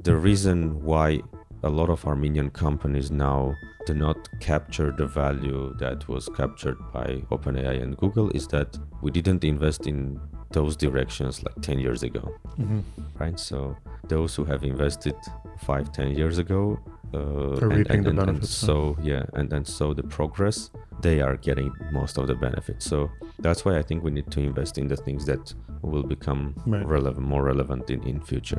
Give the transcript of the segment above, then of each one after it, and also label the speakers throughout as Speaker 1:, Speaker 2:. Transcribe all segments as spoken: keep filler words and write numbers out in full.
Speaker 1: the reason why a lot of Armenian companies now do not capture the value that was captured by OpenAI and Google is that we didn't invest in those directions like ten years ago,
Speaker 2: mm-hmm.
Speaker 1: right? So those who have invested five, ten years ago, uh,
Speaker 2: are
Speaker 1: and,
Speaker 2: reaping
Speaker 1: and,
Speaker 2: the
Speaker 1: and, and
Speaker 2: benefits.
Speaker 1: so yeah, and then so the progress, they are getting most of the benefits. So that's why I think we need to invest in the things that will become
Speaker 2: Right.
Speaker 1: relevant, more relevant in in future.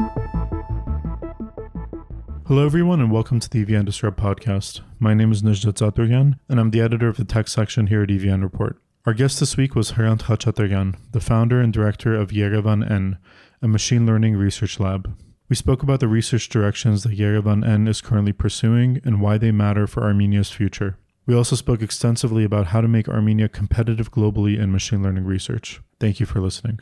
Speaker 2: Hello, everyone, and welcome to the E V N Disrupt podcast. My name is Nejdat Zaturyan, and I'm the editor of the tech section here at E V N Report. Our guest this week was Hrant Khachatryan, the founder and director of Yerevan N, a machine learning research lab. We spoke about the research directions that Yerevan N is currently pursuing and why they matter for Armenia's future. We also spoke extensively about how to make Armenia competitive globally in machine learning research. Thank you for listening.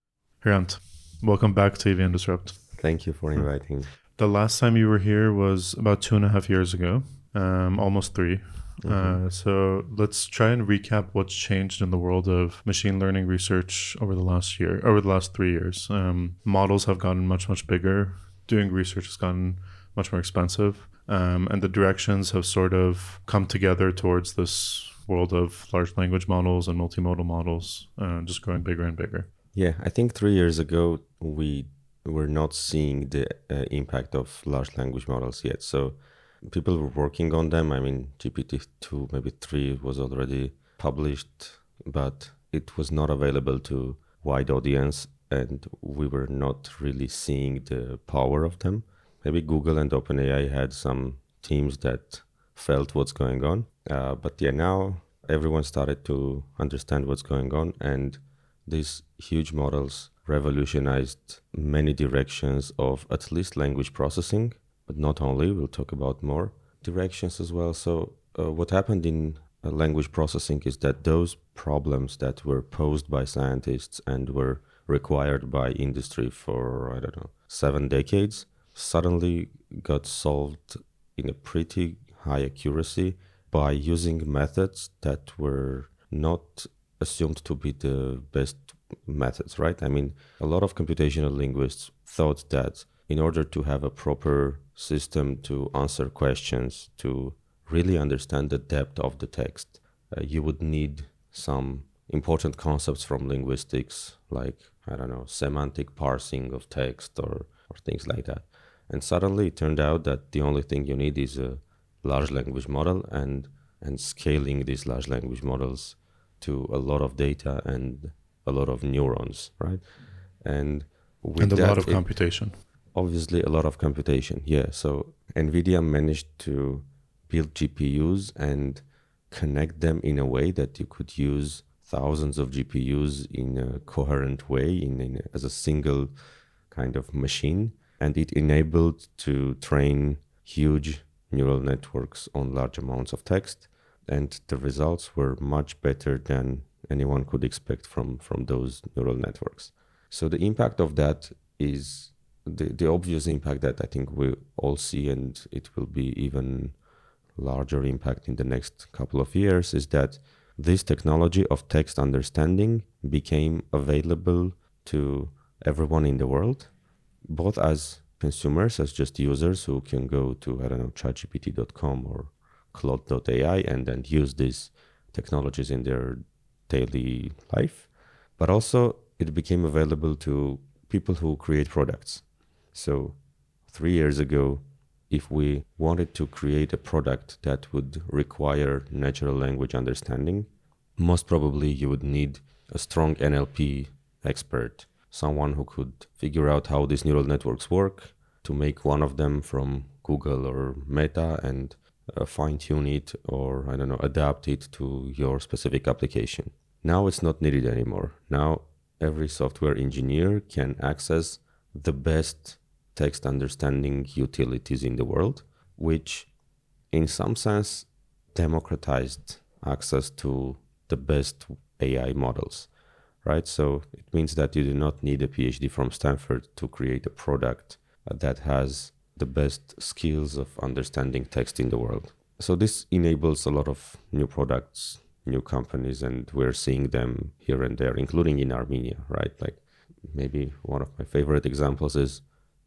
Speaker 2: Hrant, welcome back to E V N Disrupt.
Speaker 1: Thank you for inviting.
Speaker 2: The last time you were here was about two and a half years ago, um, almost three.
Speaker 1: Mm-hmm.
Speaker 2: Uh, so let's try and recap what's changed in the world of machine learning research over the last year, over the last three years. Um, models have gotten much, much bigger. Doing research has gotten much more expensive. Um, and the directions have sort of come together towards this world of large language models and multimodal models, uh, just growing bigger and bigger.
Speaker 1: Yeah, I think three years ago, we were not seeing the uh, impact of large language models yet. So people were working on them. I mean, G P T two, maybe three was already published, but it was not available to wide audience, and we were not really seeing the power of them. Maybe Google and OpenAI had some teams that felt what's going on. Uh, but yeah, now everyone started to understand what's going on, and these huge models revolutionized many directions of at least language processing, but not only. We'll talk about more directions as well. So uh, what happened in uh, language processing is that those problems that were posed by scientists and were required by industry for, I don't know, seven decades, suddenly got solved in a pretty high accuracy by using methods that were not assumed to be the best methods, right? I mean, a lot of computational linguists thought that in order to have a proper system to answer questions, to really understand the depth of the text, uh, you would need some important concepts from linguistics, like, I don't know, semantic parsing of text or, or things like that. And suddenly it turned out that the only thing you need is a large language model and, and scaling these large language models to a lot of data and a lot of neurons, right? And with
Speaker 2: and a
Speaker 1: that,
Speaker 2: lot of
Speaker 1: it,
Speaker 2: computation.
Speaker 1: Obviously, a lot of computation, yeah. So NVIDIA managed to build G P Us and connect them in a way that you could use thousands of G P Us in a coherent way, in, in as a single kind of machine. And it enabled to train huge neural networks on large amounts of text. And the results were much better than anyone could expect from, from those neural networks. So the impact of that is the, the obvious impact that I think we all see, and it will be even larger impact in the next couple of years, is that this technology of text understanding became available to everyone in the world, both as consumers, as just users who can go to, I don't know, chat G P T dot com or Claude dot A I and then use these technologies in their daily life, but also it became available to people who create products. So three years ago, if we wanted to create a product that would require natural language understanding, most probably you would need a strong N L P expert, someone who could figure out how these neural networks work, to make one of them from Google or Meta and Uh, fine-tune it or, I don't know, adapt it to your specific application. Now it's not needed anymore. Now every software engineer can access the best text understanding utilities in the world, which in some sense democratized access to the best A I models, right? So it means that you do not need a PhD from Stanford to create a product that has the best skills of understanding text in the world. So this enables a lot of new products, new companies, and we're seeing them here and there, including in Armenia, right? Like maybe one of my favorite examples is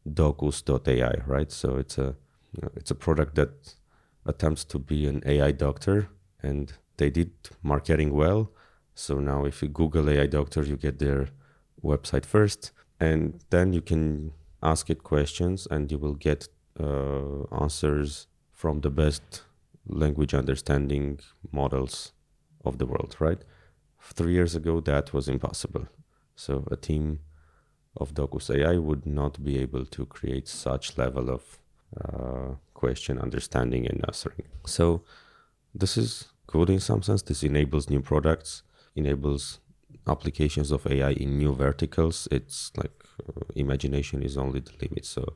Speaker 1: Docus dot A I, right? So it's a you know, it's a product that attempts to be an A I doctor, and they did marketing well. So now if you Google A I doctor, you get their website first, and then you can ask it questions and you will get uh, answers from the best language understanding models of the world, right? Three years ago, that was impossible. So a team of Docus A I would not be able to create such level of uh, question understanding and answering. So this is good in some sense. This enables new products, enables applications of A I in new verticals. It's like uh, imagination is only the limit. So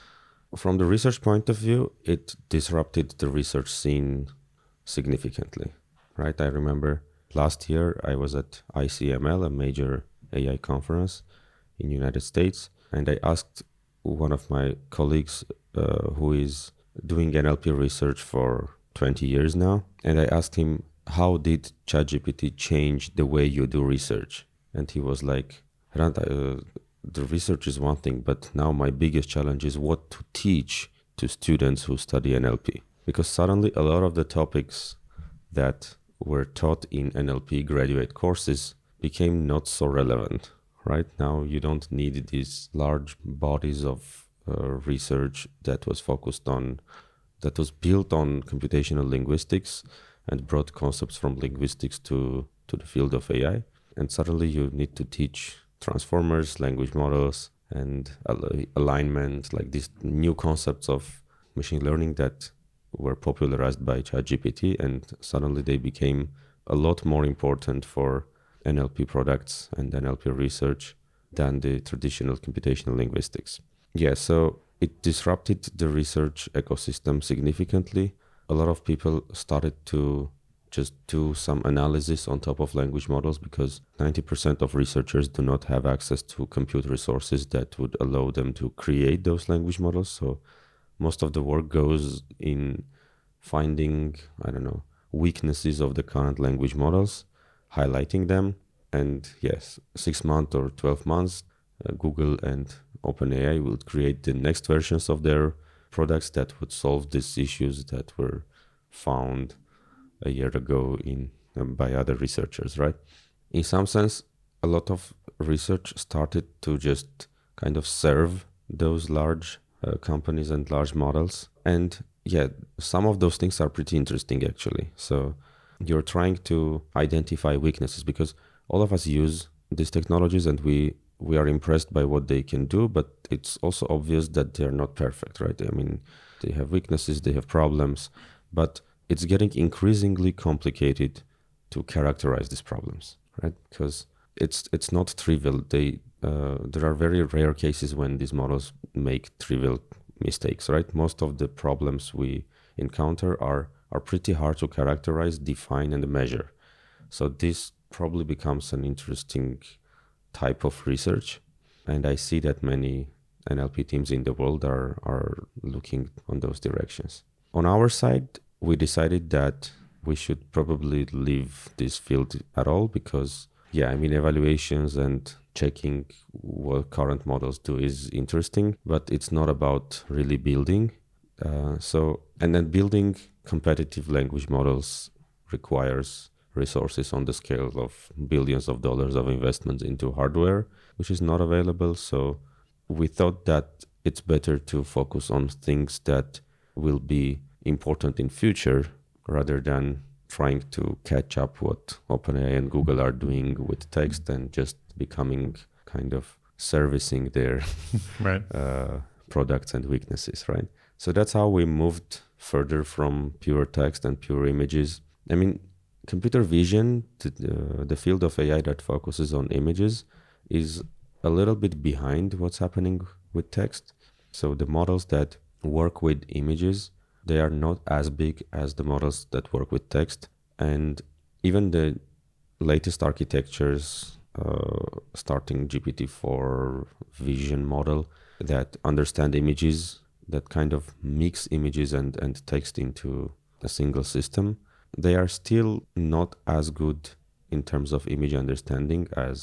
Speaker 1: from the research point of view, it disrupted the research scene significantly, right? I remember last year I was at I C M L, a major A I conference in the United States, and I asked one of my colleagues uh, who is doing N L P research for twenty years now, and I asked him, how did ChatGPT change the way you do research? And he was like, Hrant, uh, the research is one thing, but now my biggest challenge is what to teach to students who study N L P. Because suddenly a lot of the topics that were taught in N L P graduate courses became not so relevant, right? Now you don't need these large bodies of uh, research that was focused on, that was built on computational linguistics and brought concepts from linguistics to, to the field of A I. And suddenly you need to teach transformers, language models, and al- alignment, like these new concepts of machine learning that were popularized by ChatGPT, and suddenly they became a lot more important for N L P products and N L P research than the traditional computational linguistics. Yeah, so it disrupted the research ecosystem significantly. A lot of people started to just do some analysis on top of language models because ninety percent of researchers do not have access to compute resources that would allow them to create those language models. So most of the work goes in finding, I don't know, weaknesses of the current language models, highlighting them. And yes, six months or twelve months, uh, Google and OpenAI will create the next versions of their products that would solve these issues that were found a year ago in um, by other researchers, right? In some sense, a lot of research started to just kind of serve those large uh, companies and large models. And yeah, some of those things are pretty interesting actually. So you're trying to identify weaknesses because all of us use these technologies and we we are impressed by what they can do, but it's also obvious that they're not perfect, right? I mean, they have weaknesses, they have problems, but it's getting increasingly complicated to characterize these problems, right? Because it's it's not trivial. They uh, there are very rare cases when these models make trivial mistakes, right? Most of the problems we encounter are are pretty hard to characterize, define, and measure. So this probably becomes an interesting type of research, and I see that many N L P teams in the world are are looking on those directions. On our side, we decided that we should probably leave this field at all because, yeah, I mean, evaluations and checking what current models do is interesting, but it's not about really building. Uh, so, and then building competitive language models requires resources on the scale of billions of dollars of investments into hardware, which is not available. So we thought that it's better to focus on things that will be important in future rather than trying to catch up what OpenAI and Google are doing with text and just becoming kind of servicing their
Speaker 2: right.
Speaker 1: uh, products and weaknesses, right? So that's how we moved further from pure text and pure images. I mean, computer vision, the, the field of A I that focuses on images, is a little bit behind what's happening with text. So the models that work with images, they are not as big as the models that work with text. And even the latest architectures, uh, starting G P T four vision model that understand images, that kind of mix images and, and text into a single system, they are still not as good in terms of image understanding as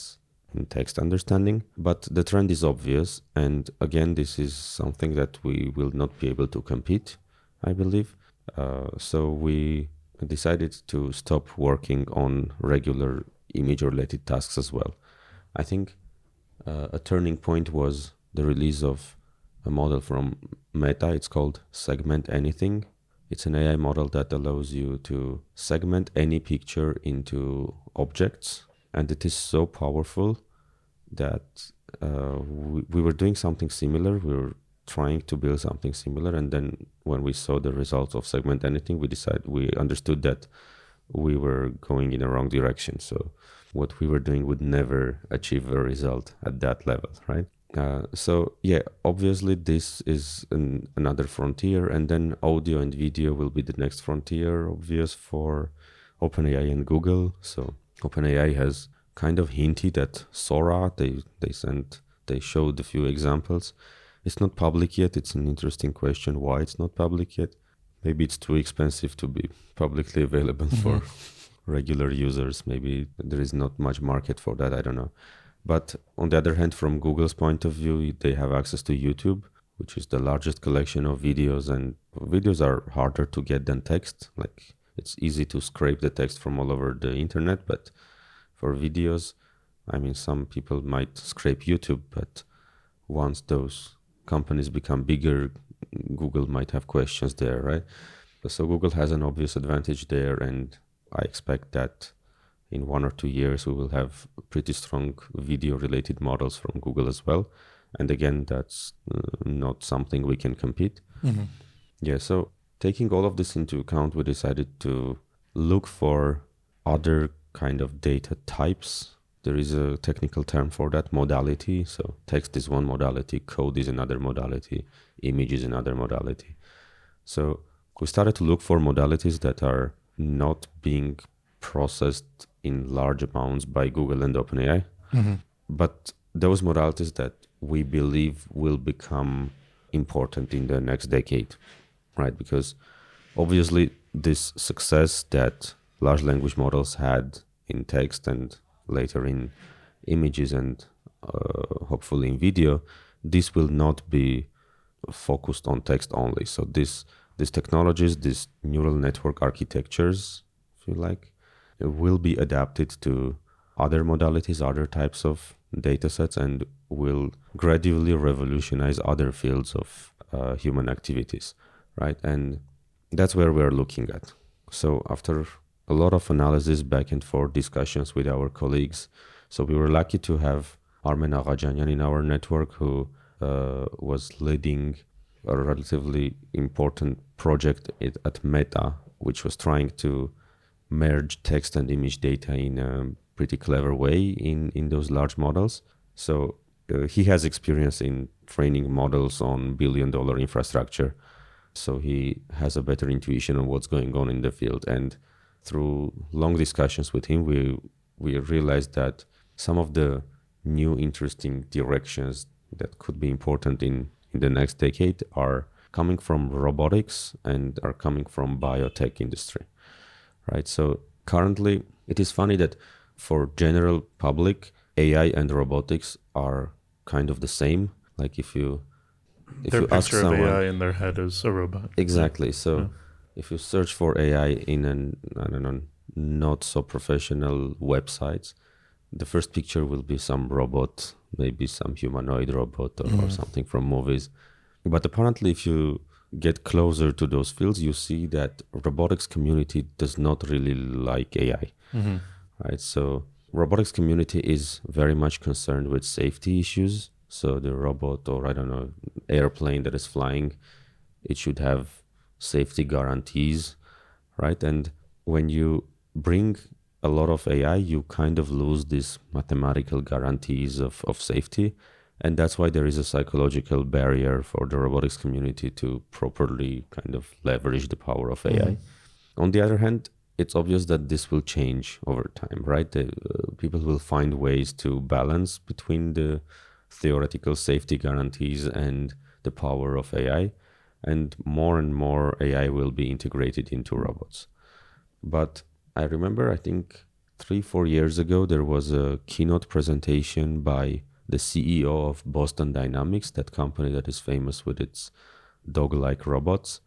Speaker 1: in text understanding. But the trend is obvious. And again, this is something that we will not be able to compete, I believe. Uh, so we decided to stop working on regular image-related tasks as well. I think uh, a turning point was the release of a model from Meta. It's called Segment Anything. It's an A I model that allows you to segment any picture into objects. And it is so powerful that uh, we, we were doing something similar. We were trying to build something similar. And then when we saw the results of Segment Anything, we decided, we understood that we were going in a wrong direction. So what we were doing would never achieve a result at that level, right? Uh, so yeah, obviously this is an, another frontier, and then audio and video will be the next frontier, obvious, for OpenAI and Google. So OpenAI has kind of hinted at Sora. They they sent they showed a few examples. It's not public yet. It's an interesting question why it's not public yet. Maybe it's too expensive to be publicly available mm-hmm. for regular users. Maybe there is not much market for that. I don't know. But on the other hand, from Google's point of view, they have access to YouTube, which is the largest collection of videos, and videos are harder to get than text. Like, it's easy to scrape the text from all over the internet, but for videos, I mean, some people might scrape YouTube, but once those companies become bigger, Google might have questions there, right? So Google has an obvious advantage there, and I expect that in one or two years, we will have pretty strong video-related models from Google as well. And again, that's uh, not something we can compete. Mm-hmm. Yeah, so taking all of this into account, we decided to look for other kind of data types. There is a technical term for that, modality. So text is one modality, code is another modality, image is another modality. So we started to look for modalities that are not being processed in large amounts by Google and OpenAI, mm-hmm. but those modalities that we believe will become important in the next decade, right? Because obviously this success that large language models had in text and later in images and uh, hopefully in video, this will not be focused on text only. So this these technologies, these neural network architectures, if you like, will be adapted to other modalities, other types of data sets, and will gradually revolutionize other fields of uh, human activities, right? And that's where we're looking at. So after a lot of analysis, back and forth discussions with our colleagues, so we were lucky to have Armen Aghajanyan in our network, who uh, was leading a relatively important project at, at Meta, which was trying to merge text and image data in a pretty clever way in, in those large models. So uh, he has experience in training models on billion dollar infrastructure. So he has a better intuition on what's going on in the field. And through long discussions with him, we we realized that some of the new interesting directions that could be important in, in the next decade are coming from robotics and are coming from biotech industry. Right. So currently, it is funny that for general public, A I and robotics are kind of the same. Like if you if
Speaker 2: their
Speaker 1: you ask
Speaker 2: picture
Speaker 1: someone,
Speaker 2: of A I in their head is a robot.
Speaker 1: Exactly. So
Speaker 2: yeah.
Speaker 1: if you search for A I in an I don't know not so professional websites, the first picture will be some robot, maybe some humanoid robot or, mm. or something from movies. But apparently, if you get closer to those fields, you see that robotics community does not really like A I, mm-hmm. right? So robotics community is very much concerned with safety issues. So the robot or I don't know, airplane that is flying, it should have safety guarantees, right? And when you bring a lot of A I, you kind of lose these mathematical guarantees of, of safety. And that's why there is a psychological barrier for the robotics community to properly kind of leverage the power of A I. Mm-hmm. On the other hand, it's obvious that this will change over time, right? The, uh, people will find ways to balance between the theoretical safety guarantees and the power of A I. And more and more A I will be integrated into robots. But I remember, I think three, four years ago, there was a keynote presentation by the C E O of Boston Dynamics, that company that is famous with its dog-like robots.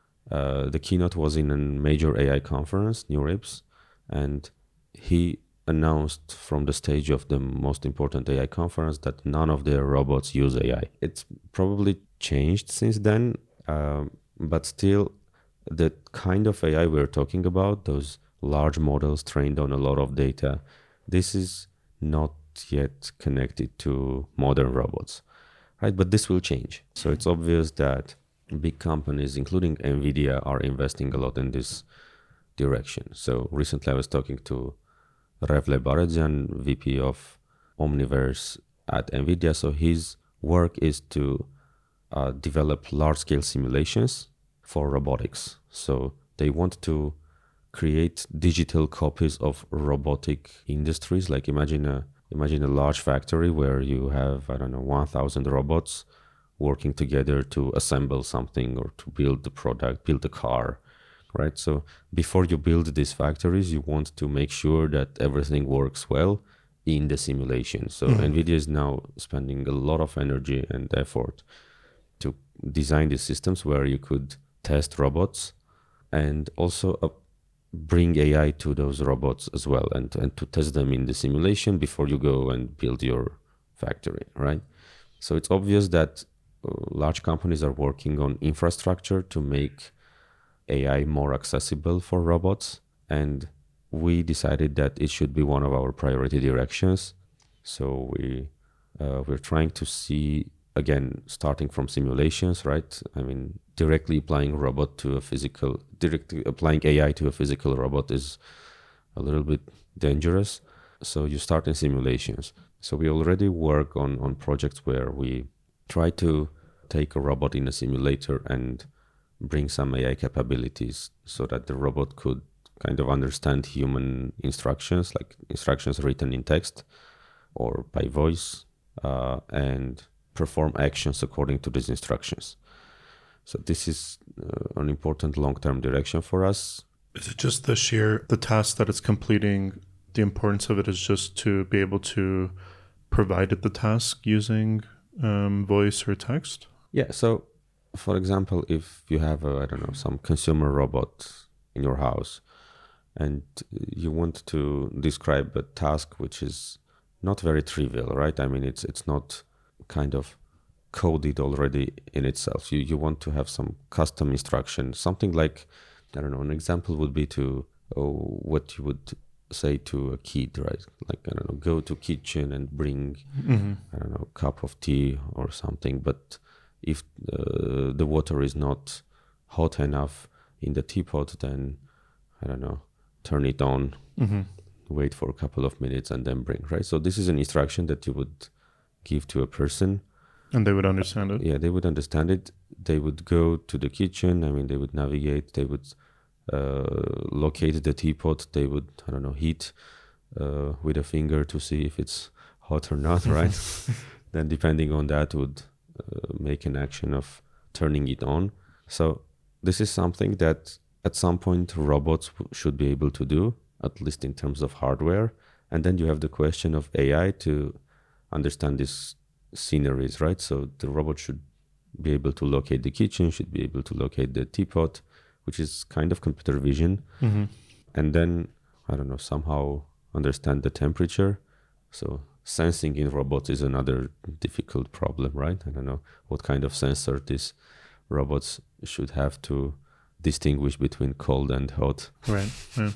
Speaker 1: Uh, the keynote was in a major A I conference, NeurIPS, and he announced from the stage of the most important A I conference that none of their robots use A I. It's probably changed since then, um, but still the kind of A I we're talking about, those large models trained on a lot of data, this is not yet connected to modern robots, right? But this will change. So it's obvious that big companies, including NVIDIA, are investing a lot in this direction. So recently I was talking to Revle Baredjan, V P of Omniverse at NVIDIA. So his work is to uh, develop large-scale simulations for robotics. So they want to create digital copies of robotic industries. Like imagine a imagine a large factory where you have, I don't know, one thousand robots working together to assemble something or to build the product, build a car, right? So before you build these factories, you want to make sure that everything works well in the simulation. So mm-hmm. NVIDIA is now spending a lot of energy and effort to design these systems where you could test robots and also uh, bring A I to those robots as well, and, and to test them in the simulation before you go and build your factory, right? So it's obvious that uh, large companies are working on infrastructure to make A I more accessible for robots, and we decided that it should be one of our priority directions. So we uh, we're trying to see, again, starting from simulations, right? I mean, directly applying robot to a physical, directly applying A I to a physical robot is a little bit dangerous. So you start in simulations. So we already work on, on projects where we try to take a robot in a simulator and bring some A I capabilities so that the robot could kind of understand human instructions, like instructions written in text or by voice, uh, and perform actions according to these instructions. So this is uh, an important long-term direction for us.
Speaker 2: Is it just the sheer, the task that it's completing, the importance of it is just to be able to provide it the task using um, voice or text?
Speaker 1: Yeah, so for example, if you have, a, I don't know, some consumer robot in your house and you want to describe a task which is not very trivial, right? I mean, it's it's not kind of coded already in itself. You you want to have some custom instruction, something like, I don't know, an example would be to, oh, what you would say to a kid, right? Like, I don't know, go to kitchen and bring, mm-hmm. I don't know, a cup of tea or something. But if uh, the water is not hot enough in the teapot, then, I don't know, turn it on, mm-hmm. wait for a couple of minutes and then bring, right? So this is an instruction that you would give to a person.
Speaker 2: And they would understand it?
Speaker 1: Yeah, they would understand it. They would go to the kitchen. I mean, they would navigate. They would uh, locate the teapot. They would, I don't know, heat uh, with a finger to see if it's hot or not, right? Then depending on that would uh, make an action of turning it on. So this is something that at some point robots should be able to do, at least in terms of hardware. And then you have the question of A I to understand these sceneries, right? So the robot should be able to locate the kitchen, should be able to locate the teapot, which is kind of computer vision. Mm-hmm. And then, I don't know, somehow understand the temperature. So sensing in robots is another difficult problem, right? I don't know what kind of sensor these robots should have to distinguish between cold and hot
Speaker 2: right. yeah.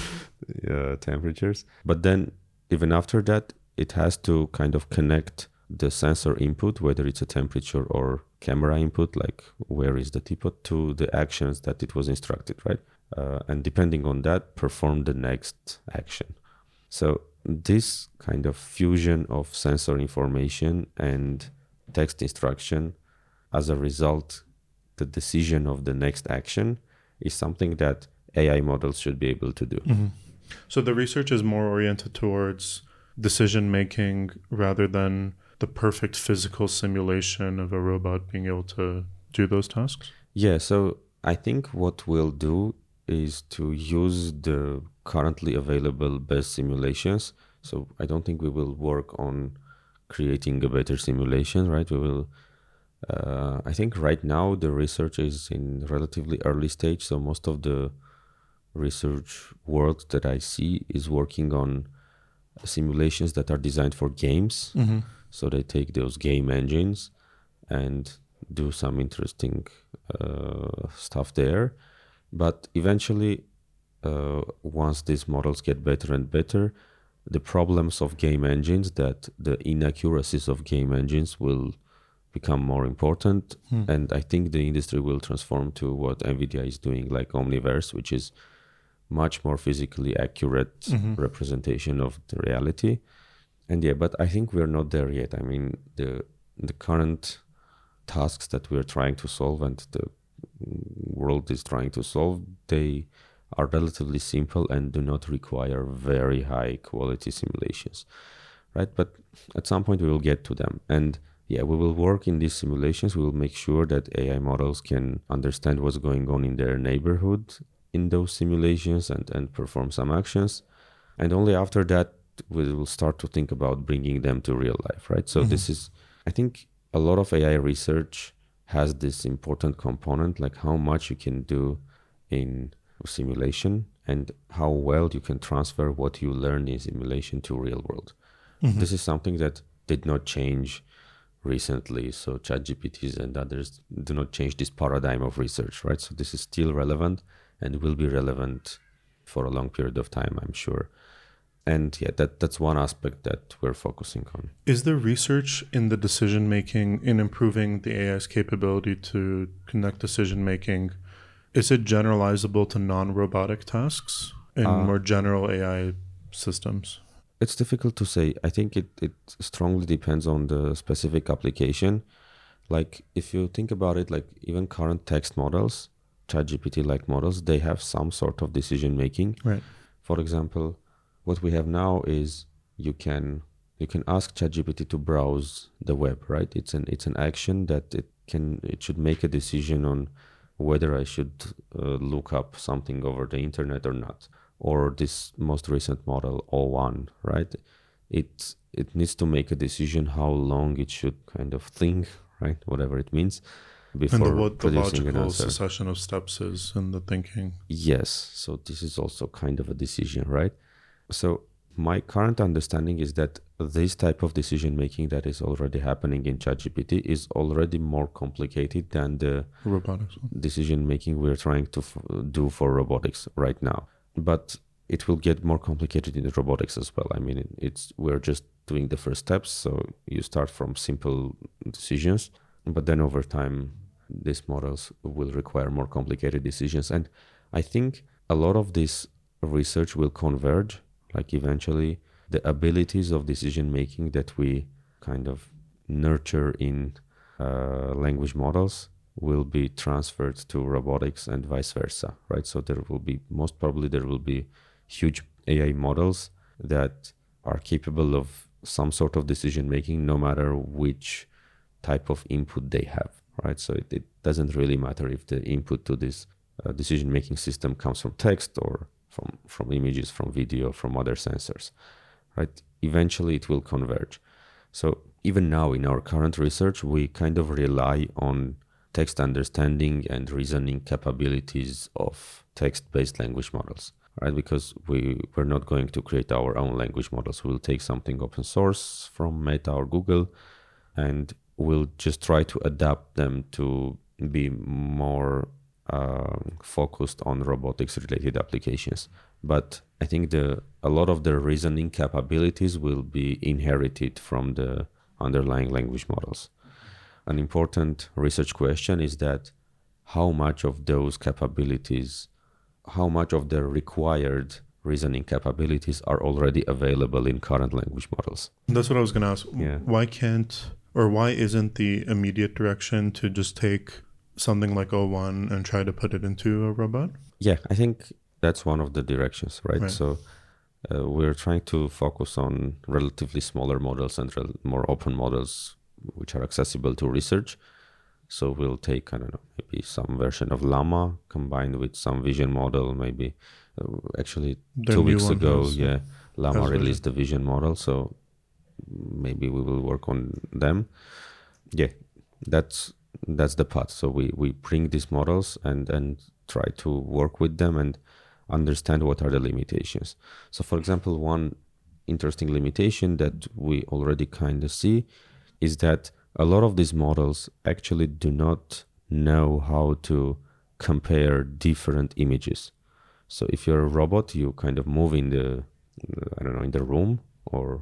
Speaker 1: uh, temperatures. But then even after that, it has to kind of connect the sensor input, whether it's a temperature or camera input, like where is the teapot, to the actions that it was instructed, right? Uh, and depending on that, perform the next action. So this kind of fusion of sensor information and text instruction, as a result, the decision of the next action is something that A I models should be able to do.
Speaker 2: Mm-hmm. So the research is more oriented towards decision making rather than the perfect physical simulation of a robot being able to do those tasks?
Speaker 1: Yeah, so I think what we'll do is to use the currently available best simulations. So I don't think we will work on creating a better simulation, right? We will, uh, I think right now the research is in relatively early stage. So most of the research world that I see is working on simulations that are designed for games.
Speaker 2: Mm-hmm.
Speaker 1: So they take those game engines and do some interesting uh, stuff there. But eventually, uh, once these models get better and better, the problems of game engines, that the inaccuracies of game engines will become more important.
Speaker 2: Hmm.
Speaker 1: And I think the industry will transform to what NVIDIA is doing, like Omniverse, which is much more physically accurate
Speaker 2: mm-hmm.
Speaker 1: representation of the reality. And yeah, but I think we're not there yet. I mean, the the current tasks that we're trying to solve and the world is trying to solve, they are relatively simple and do not require very high quality simulations, right? But at some point we will get to them. And yeah, we will work in these simulations. We will make sure that A I models can understand what's going on in their neighborhood in those simulations and, and perform some actions. And only after that, we will start to think about bringing them to real life, right? So mm-hmm. this is, I think a lot of A I research has this important component, like how much you can do in simulation and how well you can transfer what you learn in simulation to real world. Mm-hmm. This is something that did not change recently. So ChatGPTs and others do not change this paradigm of research, right? So this is still relevant and will be relevant for a long period of time, I'm sure. And yeah, that, that's one aspect that we're focusing on.
Speaker 2: Is there research in the decision making, in improving the A I's capability to connect decision making? Is it generalizable to non-robotic tasks in uh, more general A I systems?
Speaker 1: It's difficult to say. I think it, it strongly depends on the specific application. Like if you think about it, like even current text models, ChatGPT-like models, they have some sort of decision making.
Speaker 2: Right.
Speaker 1: For example, what we have now is you can you can ask ChatGPT to browse the web, right? It's an it's an action that it can it should make a decision on whether I should uh, look up something over the internet or not. Or this most recent model, O one, right? It it needs to make a decision how long it should kind of think, right? Whatever it means, before
Speaker 2: and the, what
Speaker 1: producing
Speaker 2: the
Speaker 1: an
Speaker 2: logical
Speaker 1: answer.
Speaker 2: succession of steps is in the thinking.
Speaker 1: Yes, so this is also kind of a decision, right? So my current understanding is that this type of decision making that is already happening in ChatGPT is already more complicated than the
Speaker 2: robotics
Speaker 1: decision making we're trying to f- do for robotics right now. But it will get more complicated in robotics as well. I mean, it's we're just doing the first steps. So you start from simple decisions, but then over time, these models will require more complicated decisions. And I think a lot of this research will converge. Like eventually the abilities of decision making that we kind of nurture in uh, language models will be transferred to robotics and vice versa, right? So there will be, most probably there will be huge A I models that are capable of some sort of decision making no matter which type of input they have, right? So it, it doesn't really matter if the input to this uh, decision making system comes from text or from from images, from video, from other sensors, right? Eventually it will converge. So even now in our current research, we kind of rely on text understanding and reasoning capabilities of text-based language models, right? Because we, we're not going to create our own language models. We'll take something open source from Meta or Google, and we'll just try to adapt them to be more Uh, focused on robotics related applications. But I think the a lot of the reasoning capabilities will be inherited from the underlying language models. An important research question is that how much of those capabilities, how much of the required reasoning capabilities are already available in current language models?
Speaker 2: That's what I was going to ask.
Speaker 1: Yeah.
Speaker 2: Why can't, or why isn't the immediate direction to just take something like O one and try to put it into a robot?
Speaker 1: Yeah, I think that's one of the directions, right?
Speaker 2: Right.
Speaker 1: So uh, we're trying to focus on relatively smaller models and rel- more open models which are accessible to research. So we'll take, I don't know, maybe some version of Llama combined with some vision model, maybe. Uh, actually,
Speaker 2: The
Speaker 1: two
Speaker 2: new
Speaker 1: weeks
Speaker 2: one
Speaker 1: ago,
Speaker 2: has,
Speaker 1: yeah, Llama
Speaker 2: has
Speaker 1: released the vision model. So maybe we will work on them. Yeah, that's that's the path. So we, we bring these models and, and try to work with them and understand what are the limitations. So for example, one interesting limitation that we already kind of see is that a lot of these models actually do not know how to compare different images. So if you're a robot, you kind of move in the, I don't know, in the room, or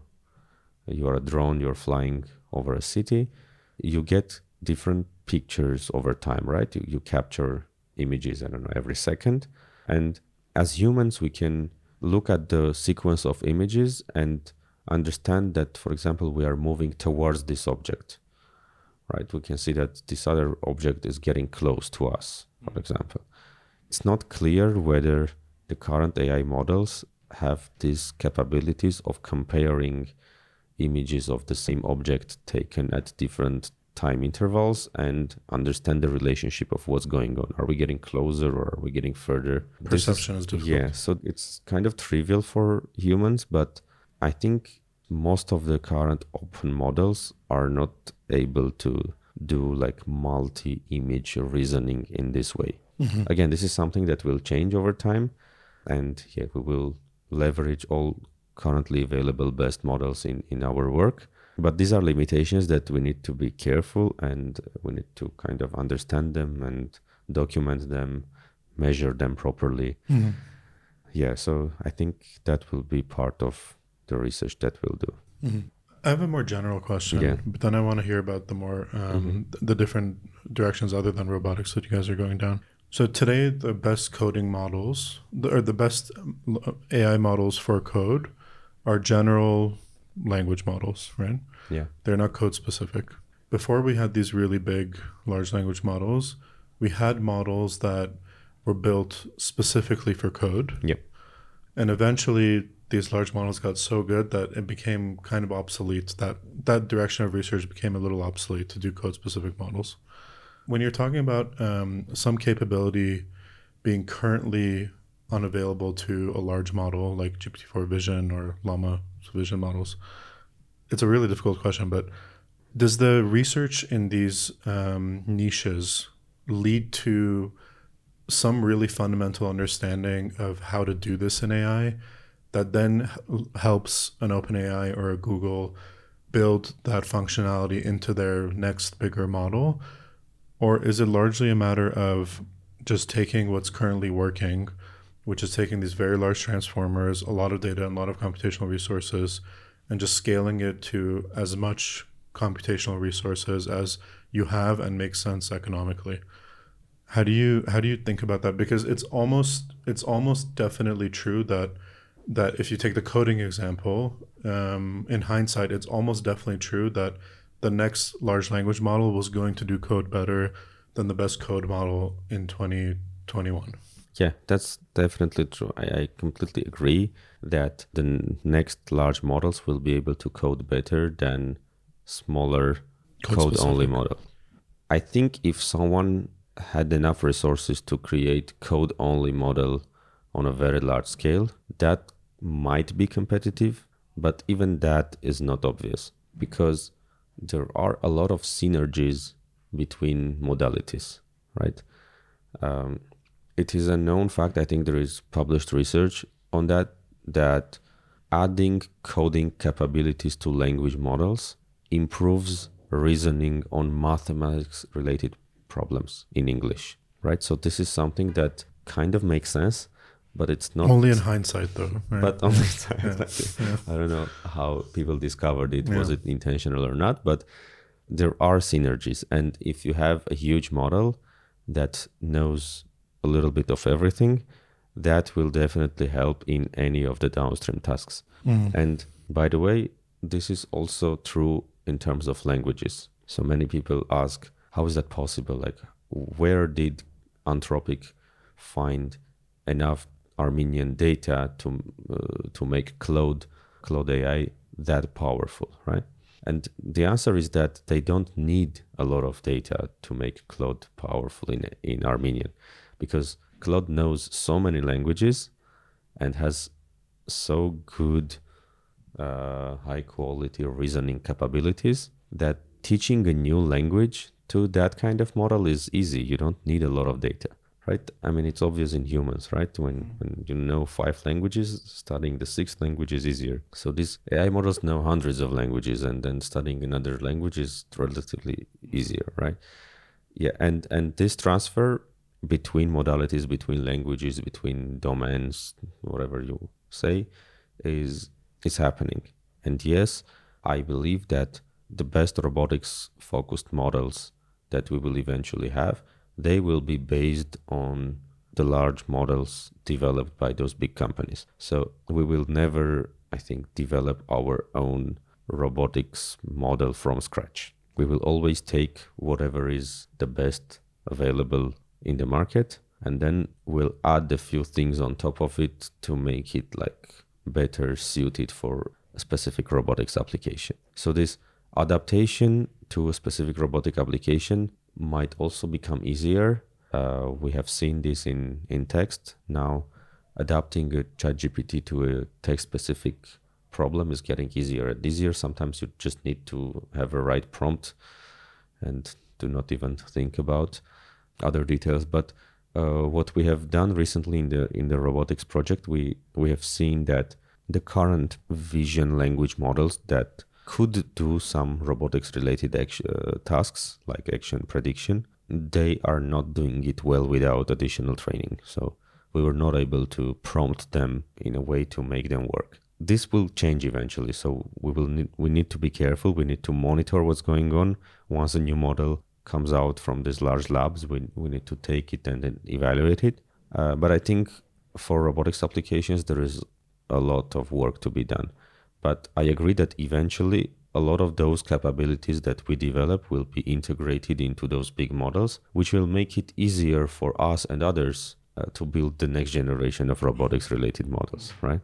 Speaker 1: you are a drone, you're flying over a city, you get different pictures over time, right? You, you capture images, I don't know, every second. And as humans, we can look at the sequence of images and understand that, for example, we are moving towards this object, right? We can see that this other object is getting close to us, for example. It's not clear whether the current A I models have these capabilities of comparing images of the same object taken at different time intervals and understand the relationship of what's going on. Are we getting closer or are we getting further?
Speaker 2: Perception is, is difficult.
Speaker 1: Yeah, so it's kind of trivial for humans, but I think most of the current open models are not able to do like multi-image reasoning in this way. Mm-hmm. Again, this is something that will change over time, and yeah, we will leverage all currently available best models in, in our work. But these are limitations that we need to be careful, and we need to kind of understand them and document them, measure them properly. Mm-hmm. Yeah, so I think that will be part of the research that we'll do.
Speaker 2: Mm-hmm. I have a more general question, yeah. but then I want to hear about the more um, mm-hmm. the different directions other than robotics that you guys are going down. So today, the best coding models, or the best A I models for code, are general language models, right?
Speaker 1: Yeah.
Speaker 2: They're not code specific. Before we had these really big large language models, we had models that were built specifically for code.
Speaker 1: Yep.
Speaker 2: And eventually these large models got so good that it became kind of obsolete. That that direction of research became a little obsolete to do code specific models. When you're talking about um, some capability being currently unavailable to a large model like G P T four Vision or Llama Vision models, it's a really difficult question, but does the research in these um, niches lead to some really fundamental understanding of how to do this in A I that then helps an OpenAI or a Google build that functionality into their next bigger model? Or is it largely a matter of just taking what's currently working, which is taking these very large transformers, a lot of data, and a lot of computational resources, and just scaling it to as much computational resources as you have and makes sense economically? How do you how do you think about that? Because it's almost it's almost definitely true that that if you take the coding example, um, in hindsight, it's almost definitely true that the next large language model was going to do code better than the best code model in twenty twenty-one.
Speaker 1: Yeah, that's definitely true. I, I completely agree that the n- next large models will be able to code better than smaller code-only model. I think if someone had enough resources to create code-only model on a very large scale, that might be competitive, but even that is not obvious because there are a lot of synergies between modalities, right? Um, it is a known fact, I think there is published research on that, that adding coding capabilities to language models improves reasoning on mathematics-related problems in English, right? So this is something that kind of makes sense, but it's not...
Speaker 2: Only in hindsight, though. Right?
Speaker 1: But only in hindsight.
Speaker 2: Yeah. Yeah.
Speaker 1: I don't know how people discovered it.
Speaker 2: Yeah.
Speaker 1: Was it intentional or not? But there are synergies. And if you have a huge model that knows a little bit of everything, that will definitely help in any of the downstream tasks. Mm. And by the way, this is also true in terms of languages. So many people ask, how is that possible? Like, where did Anthropic find enough Armenian data to uh, to make Claude Claude A I that powerful, right? And the answer is that they don't need a lot of data to make Claude powerful in, in Armenian, because Claude knows so many languages and has so good uh, high quality reasoning capabilities that teaching a new language to that kind of model is easy. You don't need a lot of data, right? I mean, it's obvious in humans, right? When, when you know five languages, studying the sixth language is easier. So these A I models know hundreds of languages, and then studying another language is relatively easier, right? Yeah, and, and this transfer between modalities, between languages, between domains, whatever you say, is is happening. And yes, I believe that the best robotics focused models that we will eventually have, they will be based on the large models developed by those big companies. So we will never, I think, develop our own robotics model from scratch. We will always take whatever is the best available in the market, and then we'll add a few things on top of it to make it like better suited for a specific robotics application. So this adaptation to a specific robotic application might also become easier. Uh, we have seen this in, in text. Now, adapting a ChatGPT to a text-specific problem is getting easier and easier. Sometimes you just need to have a right prompt and do not even think about other details. But uh, what we have done recently in the in the robotics project, we we have seen that the current vision language models that could do some robotics related action, uh, tasks like action prediction, they are not doing it well without additional training. So we were not able to prompt them in a way to make them work. This will change eventually. So we will need, we need to be careful. We need to monitor what's going on. Once a new model comes out from these large labs, we, we need to take it and then evaluate it. Uh, but I think for robotics applications, there is a lot of work to be done. But I agree that eventually a lot of those capabilities that we develop will be integrated into those big models, which will make it easier for us and others uh, to build the next generation of robotics related models, right?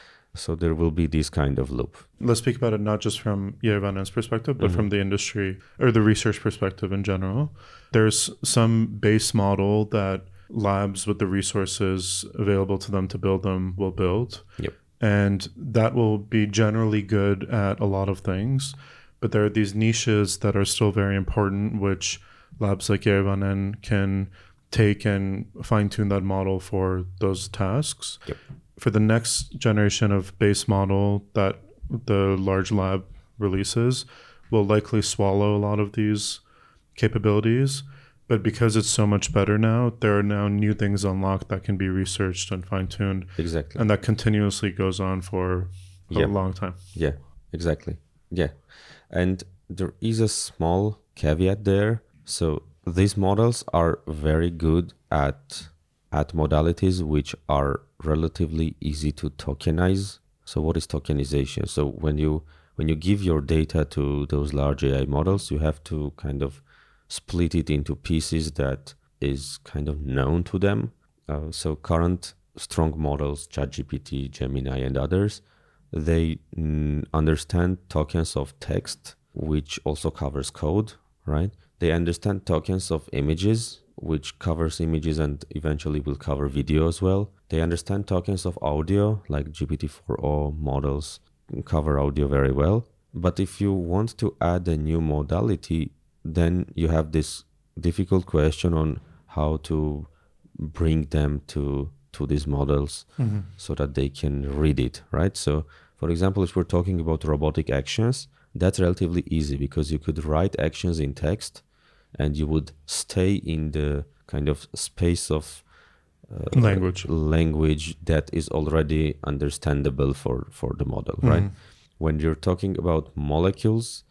Speaker 1: So there will be this kind of loop.
Speaker 2: Let's speak about it not just from Yerevan's perspective, but mm-hmm. from the industry or the research perspective in general. There's some base model that labs with the resources available to them to build them will build.
Speaker 1: Yep.
Speaker 2: And that will be generally good at a lot of things. But there are these niches that are still very important, which labs like Yerevan can take and fine-tune that model for those tasks.
Speaker 1: Yep.
Speaker 2: For the next generation of base model that the large lab releases will likely swallow a lot of these capabilities. But because it's so much better now, there are now new things unlocked that can be researched and fine-tuned.
Speaker 1: Exactly.
Speaker 2: And that continuously goes on for a
Speaker 1: yeah.
Speaker 2: long time.
Speaker 1: Yeah, exactly. Yeah. And there is a small caveat there. So these models are very good at at modalities which are relatively easy to tokenize. So what is tokenization? So when you when you give your data to those large A I models, you have to kind of split it into pieces that is kind of known to them. Uh, so current strong models, ChatGPT, Gemini, and others, they mm, understand tokens of text, which also covers code, right? They understand tokens of images, which covers images and eventually will cover video as well. They understand tokens of audio, like G P T four o models cover audio very well. But if you want to add a new modality, then you have this difficult question on how to bring them to to these models mm-hmm. so that they can read it, right? So, for example, if we're talking about robotic actions, that's relatively easy because you could write actions in text and you would stay in the kind of space of uh,
Speaker 2: language
Speaker 1: language that is already understandable for, for the model, mm-hmm. right? When you're talking about molecules,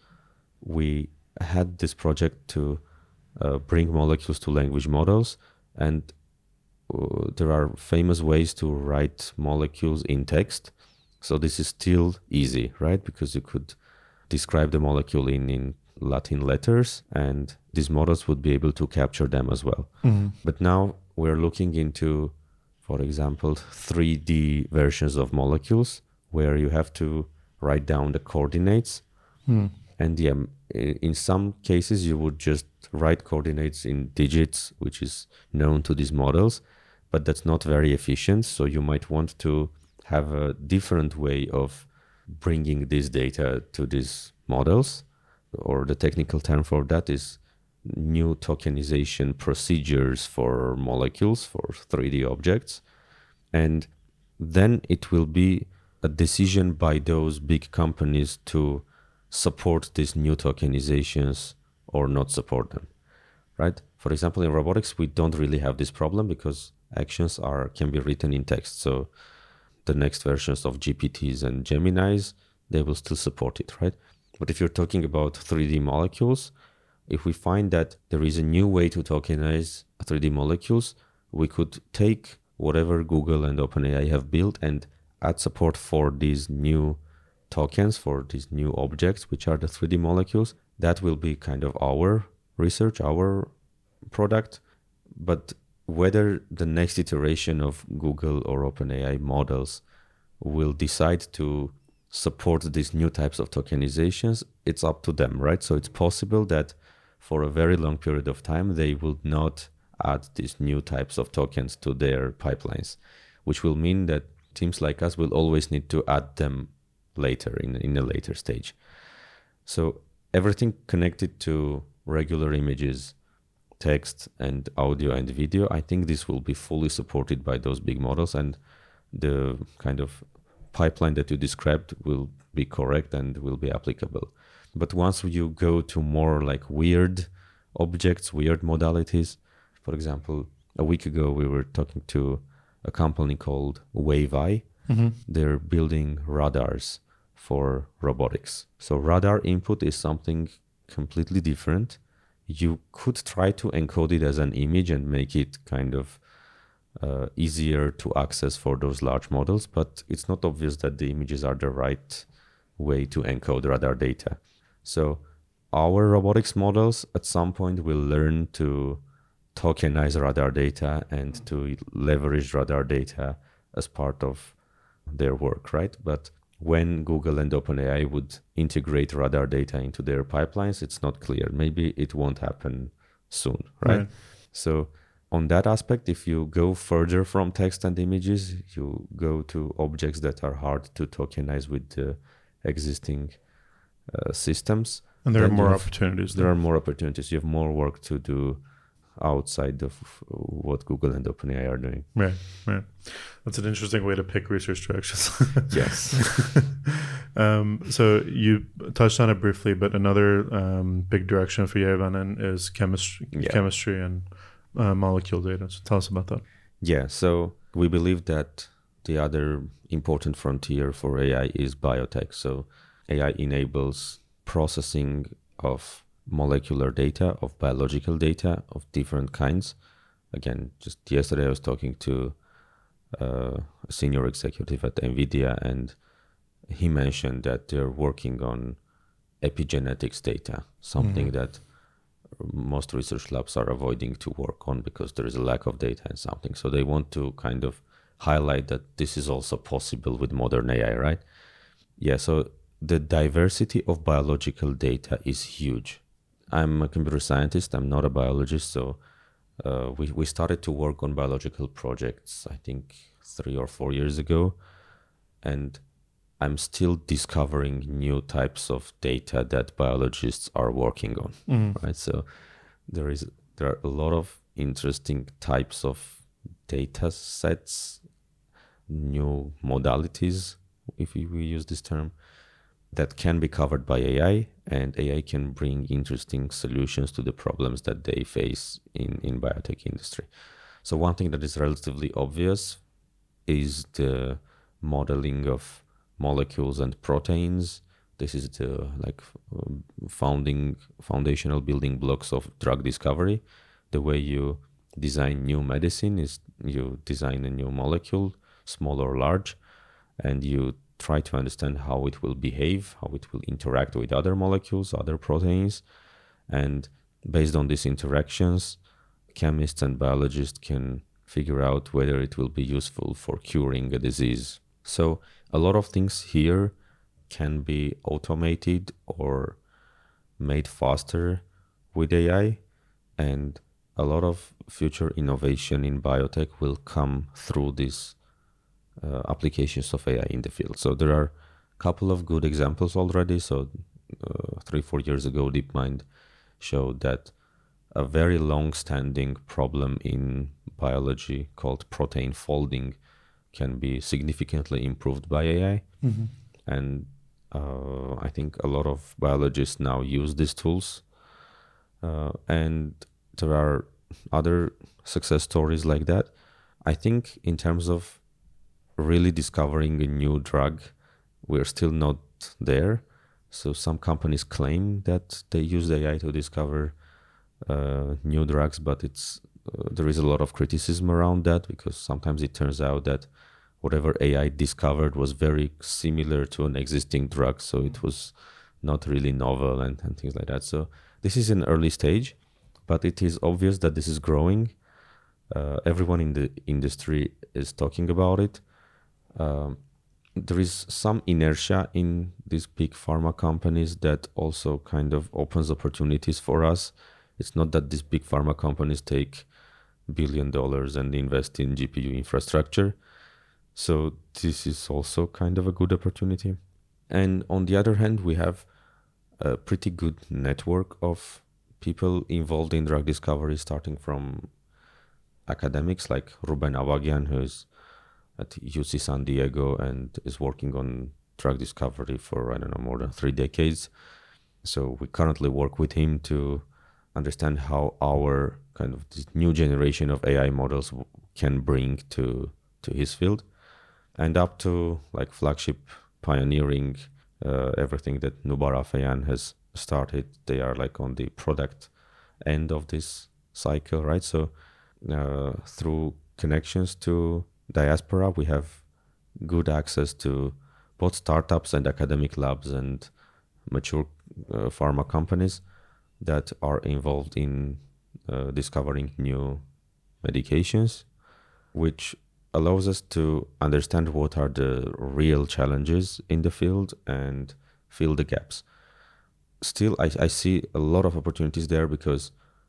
Speaker 1: we had this project to uh, bring molecules to language models, and uh, there are famous ways to write molecules in text. So this is still easy, right? Because you could describe the molecule in, in Latin letters, and these models would be able to capture them as well. Mm-hmm. But now we're looking into, for example, three D versions of molecules where you have to write down the coordinates. Mm. And yeah, in some cases, you would just write coordinates in digits, which is known to these models, but that's not very efficient. So you might want to have a different way of bringing this data to these models, or the technical term for that is new tokenization procedures for molecules, for three D objects. And then it will be a decision by those big companies to support these new tokenizations or not support them, right? For example, in robotics, we don't really have this problem because actions are can be written in text. So the next versions of G P Ts and Geminis, they will still support it, right? But if you're talking about three D molecules, if we find that there is a new way to tokenize three D molecules, we could take whatever Google and OpenAI have built and add support for these new tokens, for these new objects, which are the three D molecules. That will be kind of our research, our product. But whether the next iteration of Google or OpenAI models will decide to support these new types of tokenizations, it's up to them, right? So it's possible that for a very long period of time, they will not add these new types of tokens to their pipelines, which will mean that teams like us will always need to add them later, in, in a later stage. So everything connected to regular images, text and audio and video, I think this will be fully supported by those big models, and the kind of pipeline that you described will be correct and will be applicable. But once you go to more like weird objects, weird modalities, for example, a week ago we were talking to a company called WaveEye. Mm-hmm. They're building radars for robotics. So radar input is something completely different. You could try to encode it as an image and make it kind of uh, easier to access for those large models, but it's not obvious that the images are the right way to encode radar data. So our robotics models at some point will learn to tokenize radar data and to leverage radar data as part of their work, right? But when Google and OpenAI would integrate radar data into their pipelines, it's not clear. Maybe it won't happen soon, right? right? So on that aspect, if you go further from text and images, you go to objects that are hard to tokenize with the existing uh, systems.
Speaker 2: And there are more
Speaker 1: have,
Speaker 2: opportunities.
Speaker 1: There. there are more opportunities. You have more work to do outside of what Google and OpenAI are doing.
Speaker 2: Right, right. That's an interesting way to pick research directions.
Speaker 1: Yes.
Speaker 2: um, so you touched on it briefly, but another um, big direction for Yerevan is chemistry, yeah. chemistry and uh, molecule data. So tell us about that.
Speaker 1: Yeah, so we believe that the other important frontier for A I is biotech. So A I enables processing of molecular data, of biological data of different kinds. Again, just yesterday I was talking to uh, a senior executive at NVIDIA, and he mentioned that they're working on epigenetics data, something mm-hmm. that most research labs are avoiding to work on because there is a lack of data and something. So they want to kind of highlight that this is also possible with modern A I, right? Yeah, so the diversity of biological data is huge. I'm a computer scientist, I'm not a biologist, so uh, we, we started to work on biological projects, I think three or four years ago, and I'm still discovering new types of data that biologists are working on, mm. right? So there is there are a lot of interesting types of data sets, new modalities, if we use this term, that can be covered by A I, and A I can bring interesting solutions to the problems that they face in, in biotech industry. So one thing that is relatively obvious is the modeling of molecules and proteins. This is the like founding foundational building blocks of drug discovery. The way you design new medicine is you design a new molecule, small or large, and you try to understand how it will behave, how it will interact with other molecules, other proteins. And based on these interactions, chemists and biologists can figure out whether it will be useful for curing a disease. So a lot of things here can be automated or made faster with A I, and a lot of future innovation in biotech will come through these uh, applications of A I in the field. So there are a couple of good examples already. So uh, three, four years ago, DeepMind showed that a very long-standing problem in biology called protein folding can be significantly improved by A I.
Speaker 2: Mm-hmm.
Speaker 1: And uh, I think a lot of biologists now use these tools. Uh, and there are other success stories like that. I think in terms of really discovering a new drug, we're still not there. So some companies claim that they use A I to discover uh, new drugs, but it's uh, there is a lot of criticism around that, because sometimes it turns out that whatever A I discovered was very similar to an existing drug, so it was not really novel and, and things like that. So this is an early stage, but it is obvious that this is growing. Uh, everyone in the industry is talking about it. Um, there is some inertia in these big pharma companies that also kind of opens opportunities for us. It's not that these big pharma companies take billion dollars and invest in G P U infrastructure. So this is also kind of a good opportunity. And on the other hand, we have a pretty good network of people involved in drug discovery, starting from academics like Ruben Avagian, who's at U C San Diego and is working on drug discovery for, I don't know, more than three decades. So we currently work with him to understand how our kind of this new generation of A I models can bring to, to his field, and up to like flagship pioneering uh, everything that Noubar Afeyan has started. They are like on the product end of this cycle, right? So uh, through connections to diaspora, we have good access to both startups and academic labs and mature uh, pharma companies that are involved in uh, discovering new medications, which allows us to understand what are the real challenges in the field and fill the gaps. Still, I, I see a lot of opportunities there, because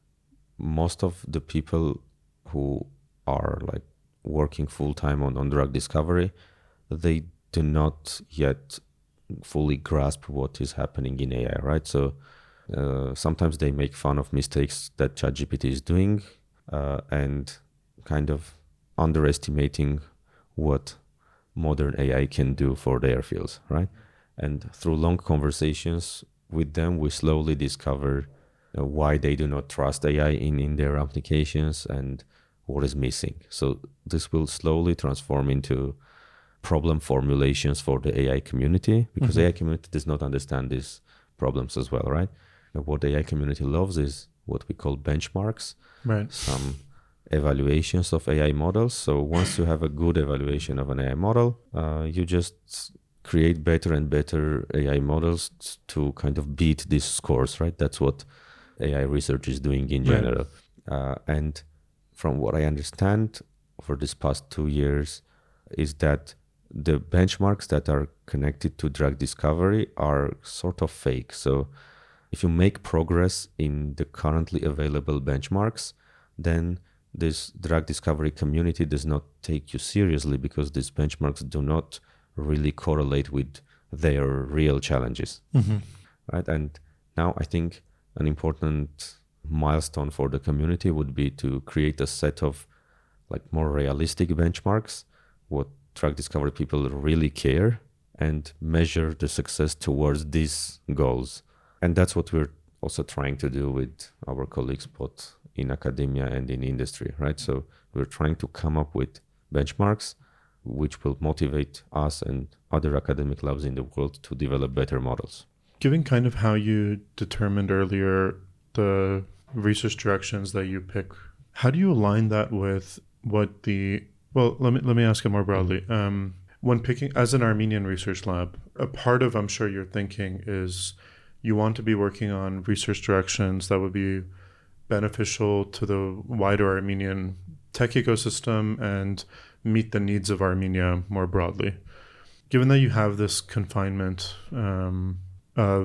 Speaker 1: most of the people who are like working full-time on, on drug discovery, they do not yet fully grasp what is happening in A I, right? So uh, sometimes they make fun of mistakes that ChatGPT is doing uh, and kind of underestimating what modern A I can do for their fields, right? And through long conversations with them, we slowly discover uh, why they do not trust A I in, in their applications and what is missing. So this will slowly transform into problem formulations for the A I community, because mm-hmm. A I community does not understand these problems as well, right? And what the A I community loves is what we call benchmarks,
Speaker 2: right?
Speaker 1: Some evaluations of A I models. So once you have a good evaluation of an A I model, uh, you just create better and better A I models to kind of beat these scores, right? That's what A I research is doing in general. Right. Uh, and from what I understand over this past two years is that the benchmarks that are connected to drug discovery are sort of fake. So if you make progress in the currently available benchmarks, then this drug discovery community does not take you seriously, because these benchmarks do not really correlate with their real challenges.
Speaker 2: Mm-hmm.
Speaker 1: Right? And now I think an important milestone for the community would be to create a set of like more realistic benchmarks, what drug discovery people really care, and measure the success towards these goals. And that's what we're also trying to do with our colleagues both in academia and in industry, right? So we're trying to come up with benchmarks which will motivate us and other academic labs in the world to develop better models.
Speaker 2: Given kind of how you determined earlier the research directions that you pick, how do you align that with what the, well, let me let me ask it more broadly. Um, when picking, as an Armenian research lab, a part of, I'm sure, your thinking is you want to be working on research directions that would be beneficial to the wider Armenian tech ecosystem and meet the needs of Armenia more broadly. Given that you have this confinement um, of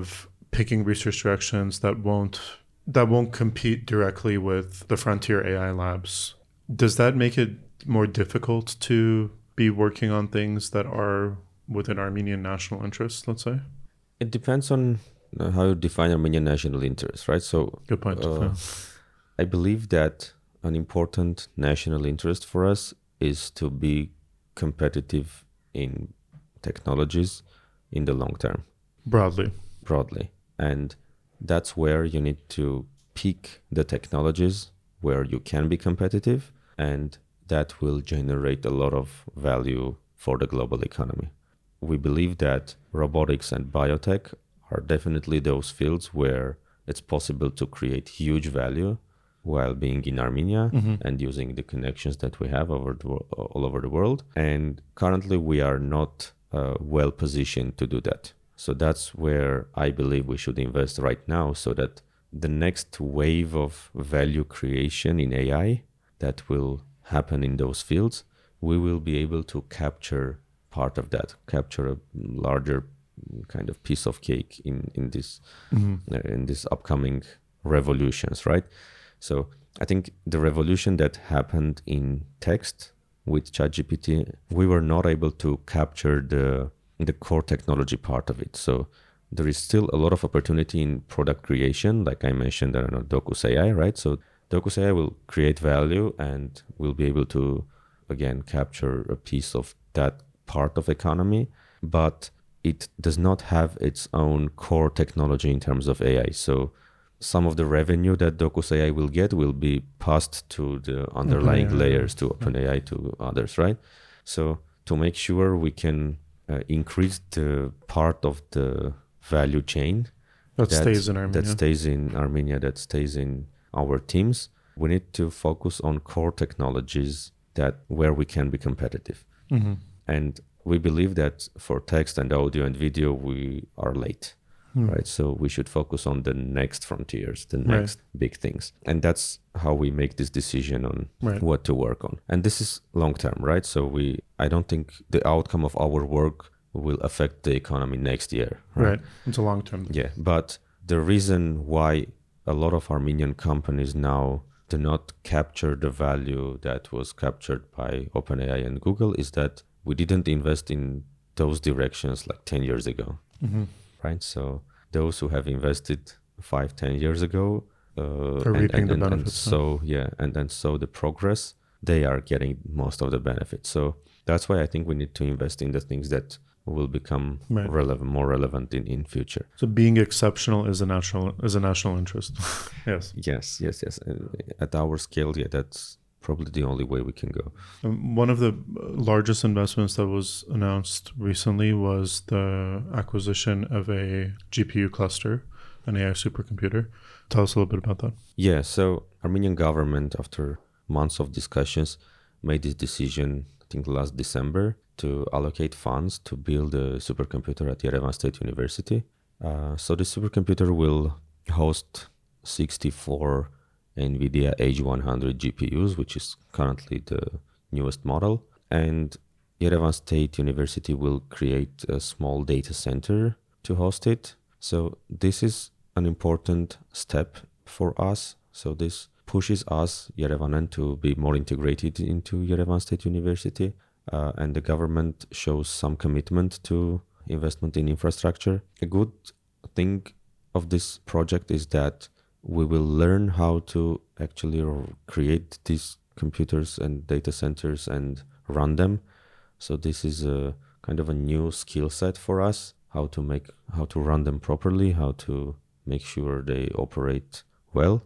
Speaker 2: picking research directions that won't that won't compete directly with the frontier A I labs. Does that make it more difficult to be working on things that are within Armenian national interest, let's say?
Speaker 1: It depends on uh, how you define Armenian national interest, right? So,
Speaker 2: good point.
Speaker 1: Uh,
Speaker 2: yeah.
Speaker 1: I believe that an important national interest for us is to be competitive in technologies in the long term.
Speaker 2: Broadly.
Speaker 1: Broadly. And that's where you need to pick the technologies where you can be competitive, and that will generate a lot of value for the global economy. We believe that robotics and biotech are definitely those fields where it's possible to create huge value while being in Armenia mm-hmm. and using the connections that we have over the, all over the world. And currently we are not uh, well positioned to do that. So that's where I believe we should invest right now, so that the next wave of value creation in A I that will happen in those fields, we will be able to capture part of that, capture a larger kind of piece of cake in, in this mm-hmm. uh, in this upcoming revolutions, right? So I think the revolution that happened in text with ChatGPT, we were not able to capture the the core technology part of it. So there is still a lot of opportunity in product creation, like I mentioned, I don't know, Docus A I, right? So Docus A I will create value and we'll be able to, again, capture a piece of that part of economy, but it does not have its own core technology in terms of A I. So some of the revenue that Docus A I will get will be passed to the underlying OpenAI. layers, to OpenAI, to others, right? So to make sure we can uh, increase the part of the value chain
Speaker 2: that, that stays in Armenia,
Speaker 1: that stays in Armenia, that stays in our teams, we need to focus on core technologies that where we can be competitive. Mm-hmm. And we believe that for text and audio and video, we are late. Mm. Right, so we should focus on the next frontiers, the next right. big things, and that's how we make this decision on right. what to work on. And this is long term, right? So we, I don't think the outcome of our work will affect the economy next year.
Speaker 2: Right, right. It's a long term.
Speaker 1: Yeah, but the reason why a lot of Armenian companies now do not capture the value that was captured by OpenAI and Google is that we didn't invest in those directions like ten years ago. Mm-hmm. Right, so those who have invested five, ten years ago, uh,
Speaker 2: are reaping
Speaker 1: and, and,
Speaker 2: the
Speaker 1: and,
Speaker 2: benefits.
Speaker 1: And so yeah, and then so the progress, they are getting most of the benefits. So that's why I think we need to invest in the things that will become right. relevant, more relevant in, in future.
Speaker 2: So being exceptional is a national is a national interest. Yes.
Speaker 1: Yes, yes, yes. Uh, at our scale, yeah, that's probably the only way we can go.
Speaker 2: Um, one of the largest investments that was announced recently was the acquisition of a G P U cluster, an A I supercomputer. Tell us a little bit about that.
Speaker 1: Yeah, so Armenian government, after months of discussions, made this decision, I think last December, to allocate funds to build a supercomputer at Yerevan State University. Uh, so the supercomputer will host sixty-four NVIDIA H one hundred G P Us, which is currently the newest model. And Yerevan State University will create a small data center to host it. So this is an important step for us. So this pushes us, Yerevanan, to be more integrated into Yerevan State University. Uh, and the government shows some commitment to investment in infrastructure. A good thing of this project is that we will learn how to actually create these computers and data centers and run them. So this is a kind of a new skill set for us, how to make, how to run them properly, how to make sure they operate well.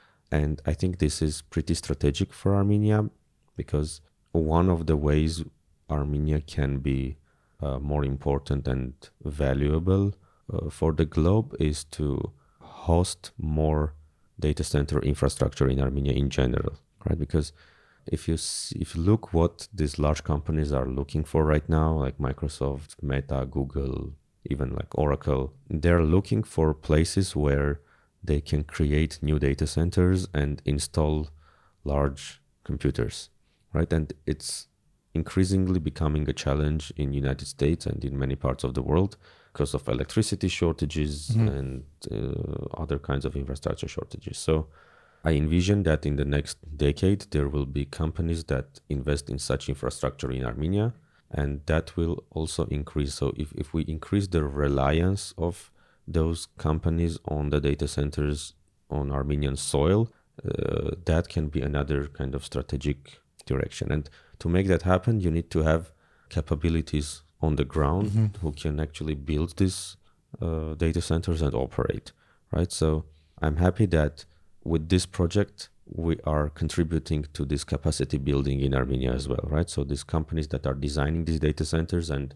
Speaker 1: And I think this is pretty strategic for Armenia, because one of the ways Armenia can be uh, more important and valuable uh, for the globe is to host more data center infrastructure in Armenia in general, right? Because if you see, if you look what these large companies are looking for right now, like Microsoft, Meta, Google, even like Oracle, they're looking for places where they can create new data centers and install large computers, right? And it's increasingly becoming a challenge in United States and in many parts of the world, because of electricity shortages mm-hmm. and uh, other kinds of infrastructure shortages. So I envision that in the next decade, there will be companies that invest in such infrastructure in Armenia, and that will also increase. So if, if we increase the reliance of those companies on the data centers on Armenian soil, uh, that can be another kind of strategic direction. And to make that happen, you need to have capabilities on the ground mm-hmm. who can actually build these uh, data centers and operate, right? So I'm happy that with this project, we are contributing to this capacity building in Armenia as well, right? So these companies that are designing these data centers and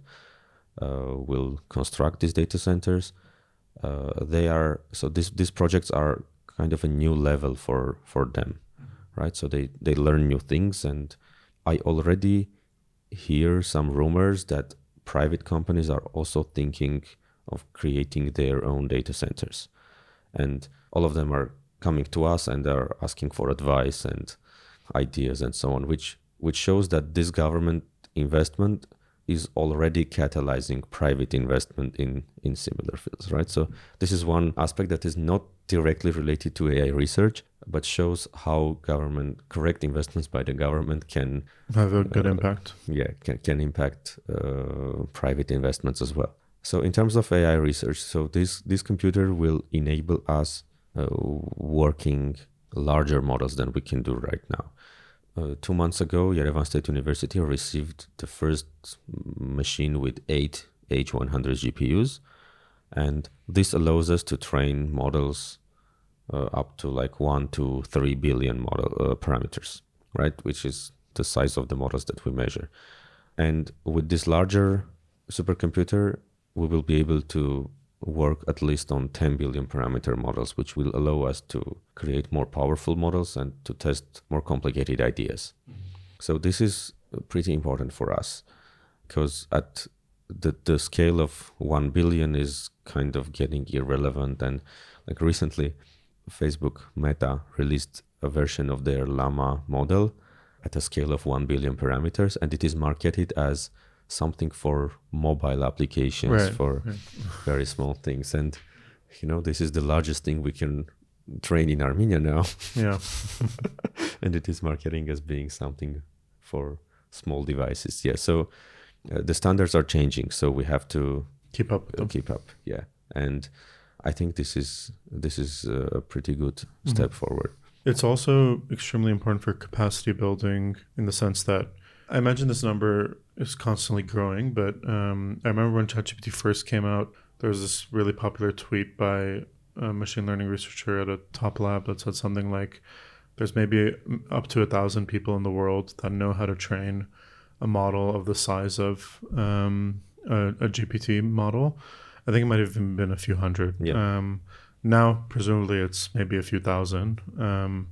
Speaker 1: uh, will construct these data centers, uh, they are, so this, these projects are kind of a new level for, for them, right? So they, they learn new things, and I already hear some rumors that private companies are also thinking of creating their own data centers. And all of them are coming to us and are asking for advice and ideas and so on, which which shows that this government investment is already catalyzing private investment in, in similar fields, right? So this is one aspect that is not directly related to A I research, but shows how government, correct investments by the government can
Speaker 2: have a good
Speaker 1: uh,
Speaker 2: impact.
Speaker 1: Yeah, can, can impact uh, private investments as well. So in terms of A I research, so this, this computer will enable us uh, working larger models than we can do right now. Uh, two months ago, Yerevan State University received the first machine with eight H one hundred G P Us. And this allows us to train models uh, up to like one to three billion model uh, parameters, right? Which is the size of the models that we measure. And with this larger supercomputer, we will be able to work at least on ten billion parameter models, which will allow us to create more powerful models and to test more complicated ideas. Mm-hmm. So this is pretty important for us, because at the, the scale of one billion is kind of getting irrelevant. And like recently, Facebook Meta released a version of their Llama model at a scale of one billion parameters, and it is marketed as something for mobile applications, right, for right. very small things. And, you know, this is the largest thing we can train in Armenia now.
Speaker 2: Yeah.
Speaker 1: And it is marketing as being something for small devices. Yeah. So uh, the standards are changing. So we have to
Speaker 2: keep up with them.
Speaker 1: Keep up. Yeah. And I think this is, this is a pretty good mm-hmm. step forward.
Speaker 2: It's also extremely important for capacity building in the sense that I imagine this number is constantly growing, but um, I remember when ChatGPT first came out, there was this really popular tweet by a machine learning researcher at a top lab that said something like, there's maybe up to a thousand people in the world that know how to train a model of the size of um, a, a G P T model. I think it might have even been a few hundred.
Speaker 1: Yeah.
Speaker 2: Um, now, presumably, it's maybe a few thousand. Um,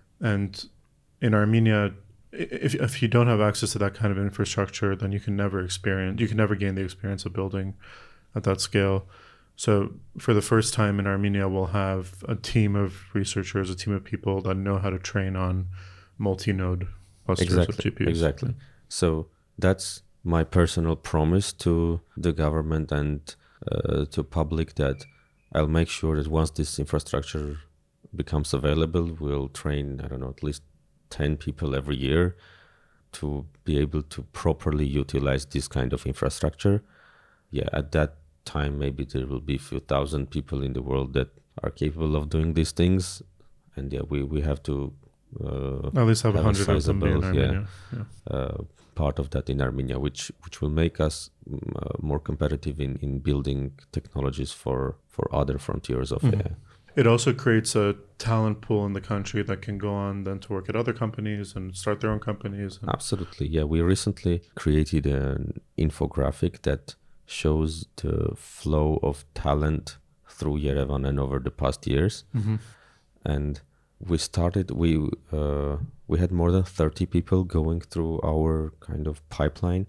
Speaker 2: and in Armenia, If if you don't have access to that kind of infrastructure, then you can never experience, you can never gain the experience of building at that scale. So for the first time in Armenia, we'll have a team of researchers, a team of people that know how to train on multi-node clusters
Speaker 1: exactly,
Speaker 2: of G P Us.
Speaker 1: Exactly. So that's my personal promise to the government and uh, to public, that I'll make sure that once this infrastructure becomes available, we'll train, I don't know, at least ten people every year to be able to properly utilize this kind of infrastructure. Yeah, at that time, maybe there will be a few thousand people in the world that are capable of doing these things. And yeah, we, we have to uh,
Speaker 2: at least have, have a hundred
Speaker 1: of
Speaker 2: them in Armenia.
Speaker 1: Yeah,
Speaker 2: yeah.
Speaker 1: Uh, part of that in Armenia, which which will make us uh, more competitive in, in building technologies for, for other frontiers of mm-hmm. A I.
Speaker 2: It also creates a talent pool in the country that can go on then to work at other companies and start their own companies. And
Speaker 1: Absolutely. Yeah. We recently created an infographic that shows the flow of talent through Yerevan and over the past years.
Speaker 2: Mm-hmm.
Speaker 1: And we started, we, uh, we had more than thirty people going through our kind of pipeline.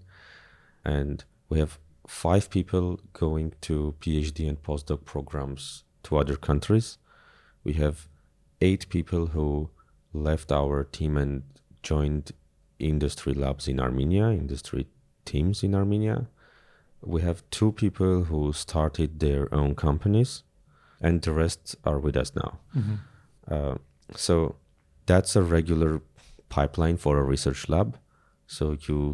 Speaker 1: And we have five people going to PhD and postdoc programs to other countries. We have eight people who left our team and joined industry labs in Armenia, industry teams in Armenia. we have two people who started their own companies, and the rest are with us now.
Speaker 2: Mm-hmm.
Speaker 1: Uh, so that's a regular pipeline for a research lab. So you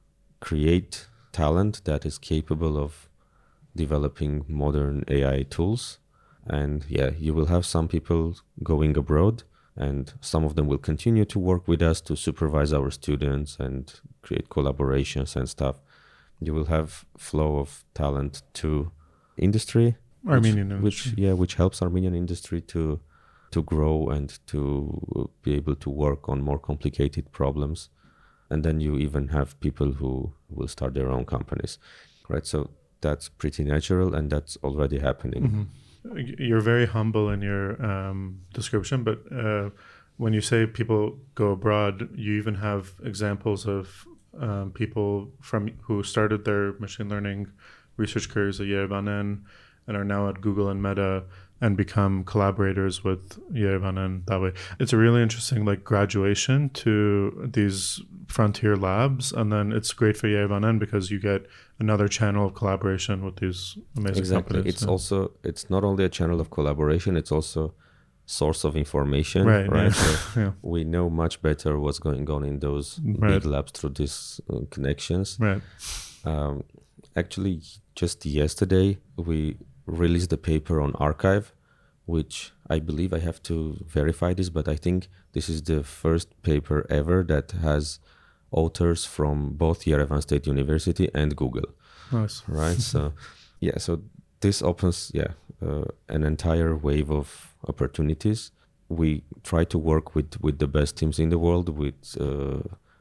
Speaker 1: create talent that is capable of developing modern A I tools. And yeah, you will have some people going abroad, and some of them will continue to work with us to supervise our students and create collaborations and stuff. You will have flow of talent to industry,
Speaker 2: Armenian
Speaker 1: which,
Speaker 2: industry.
Speaker 1: which yeah, which helps Armenian industry to to grow and to be able to work on more complicated problems. And then you even have people who will start their own companies, right? So that's pretty natural, and that's already happening.
Speaker 2: Mm-hmm. You're very humble in your um, description, but uh, when you say people go abroad, you even have examples of um, people from who started their machine learning research careers at Yerevan and are now at Google and Meta and become collaborators with Yerevan that way. It's a really interesting like graduation to these frontier labs, and then it's great for Yerevan because you get another channel of collaboration with these amazing
Speaker 1: exactly.
Speaker 2: companies.
Speaker 1: It's
Speaker 2: yeah.
Speaker 1: also it's not only a channel of collaboration, it's also source of information,
Speaker 2: right?
Speaker 1: right?
Speaker 2: Yeah.
Speaker 1: So
Speaker 2: yeah.
Speaker 1: we know much better what's going on in those
Speaker 2: Right.
Speaker 1: big labs through these uh, connections.
Speaker 2: Right.
Speaker 1: Um, actually, just yesterday we released a paper on Archive, which I believe, I have to verify this, but I think this is the first paper ever that has authors from both Yerevan State University and Google.
Speaker 2: Nice.
Speaker 1: Right. So, yeah. So this opens, yeah, uh, an entire wave of opportunities. We try to work with with the best teams in the world with uh,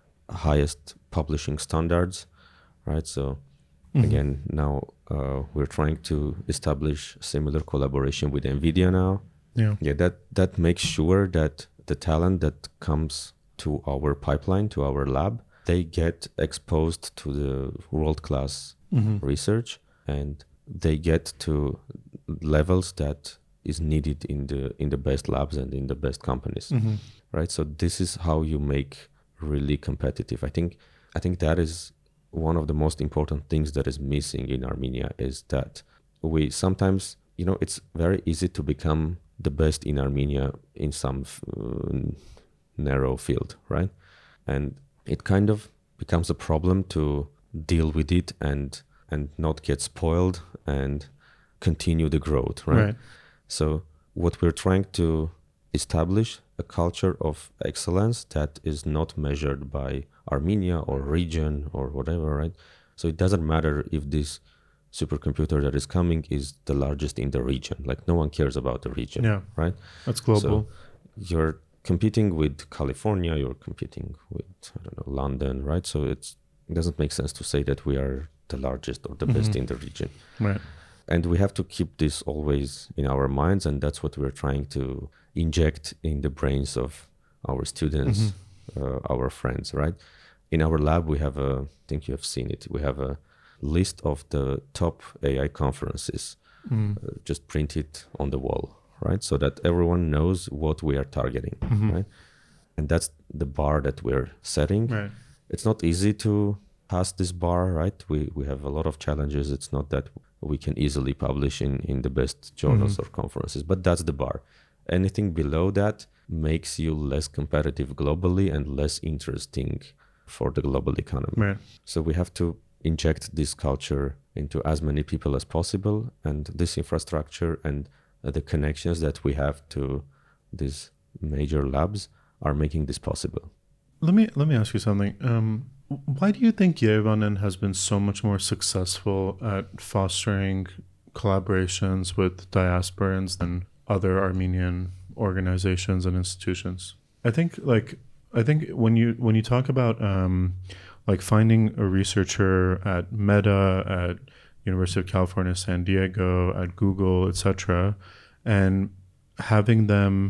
Speaker 1: highest publishing standards, right? So mm-hmm. again, now uh, we're trying to establish similar collaboration with NVIDIA now.
Speaker 2: Yeah.
Speaker 1: Yeah. That that makes sure that the talent that comes to our pipeline, to our lab, they get exposed to the world-class mm-hmm. research, and they get to levels that is needed in the in the best labs and in the best companies, mm-hmm. right? So this is how you make really competitive. I think I think that is one of the most important things that is missing in Armenia, is that we sometimes, you know, it's very easy to become the best in Armenia in some uh, narrow field, right? And it kind of becomes a problem to deal with it and and not get spoiled and continue the growth, right?
Speaker 2: Right.
Speaker 1: So what we're trying to establish a culture of excellence that is not measured by Armenia or region or whatever, right? So it doesn't matter if this supercomputer that is coming is the largest in the region. Like, no one cares about the region,
Speaker 2: yeah.
Speaker 1: right?
Speaker 2: That's global.
Speaker 1: So you're competing with California, you're competing with, I don't know, London, right? So it's, it doesn't make sense to say that we are the largest or the mm-hmm. best in the region.
Speaker 2: Right.
Speaker 1: And we have to keep this always in our minds, and that's what we're trying to inject in the brains of our students, mm-hmm. uh, our friends, right? In our lab, we have a, I think you have seen it, we have a list of the top A I conferences, mm. uh, just printed on the wall, right? So that everyone knows what we are targeting, mm-hmm. right? And that's the bar that we're setting.
Speaker 2: Right.
Speaker 1: It's not easy to pass this bar, right? We we have a lot of challenges. It's not that we can easily publish in, in the best journals mm-hmm. or conferences, but that's the bar. Anything below that makes you less competitive globally and less interesting for the global economy.
Speaker 2: Right.
Speaker 1: So we have to inject this culture into as many people as possible, and this infrastructure and uh, the connections that we have to these major labs are making this possible.
Speaker 2: Let me let me ask you something. Um, why do you think Yerevan has been so much more successful at fostering collaborations with diasporans than other Armenian organizations and institutions? I think like I think when you when you talk about um, like finding a researcher at Meta, at University of California, San Diego, at Google, et cetera, and having them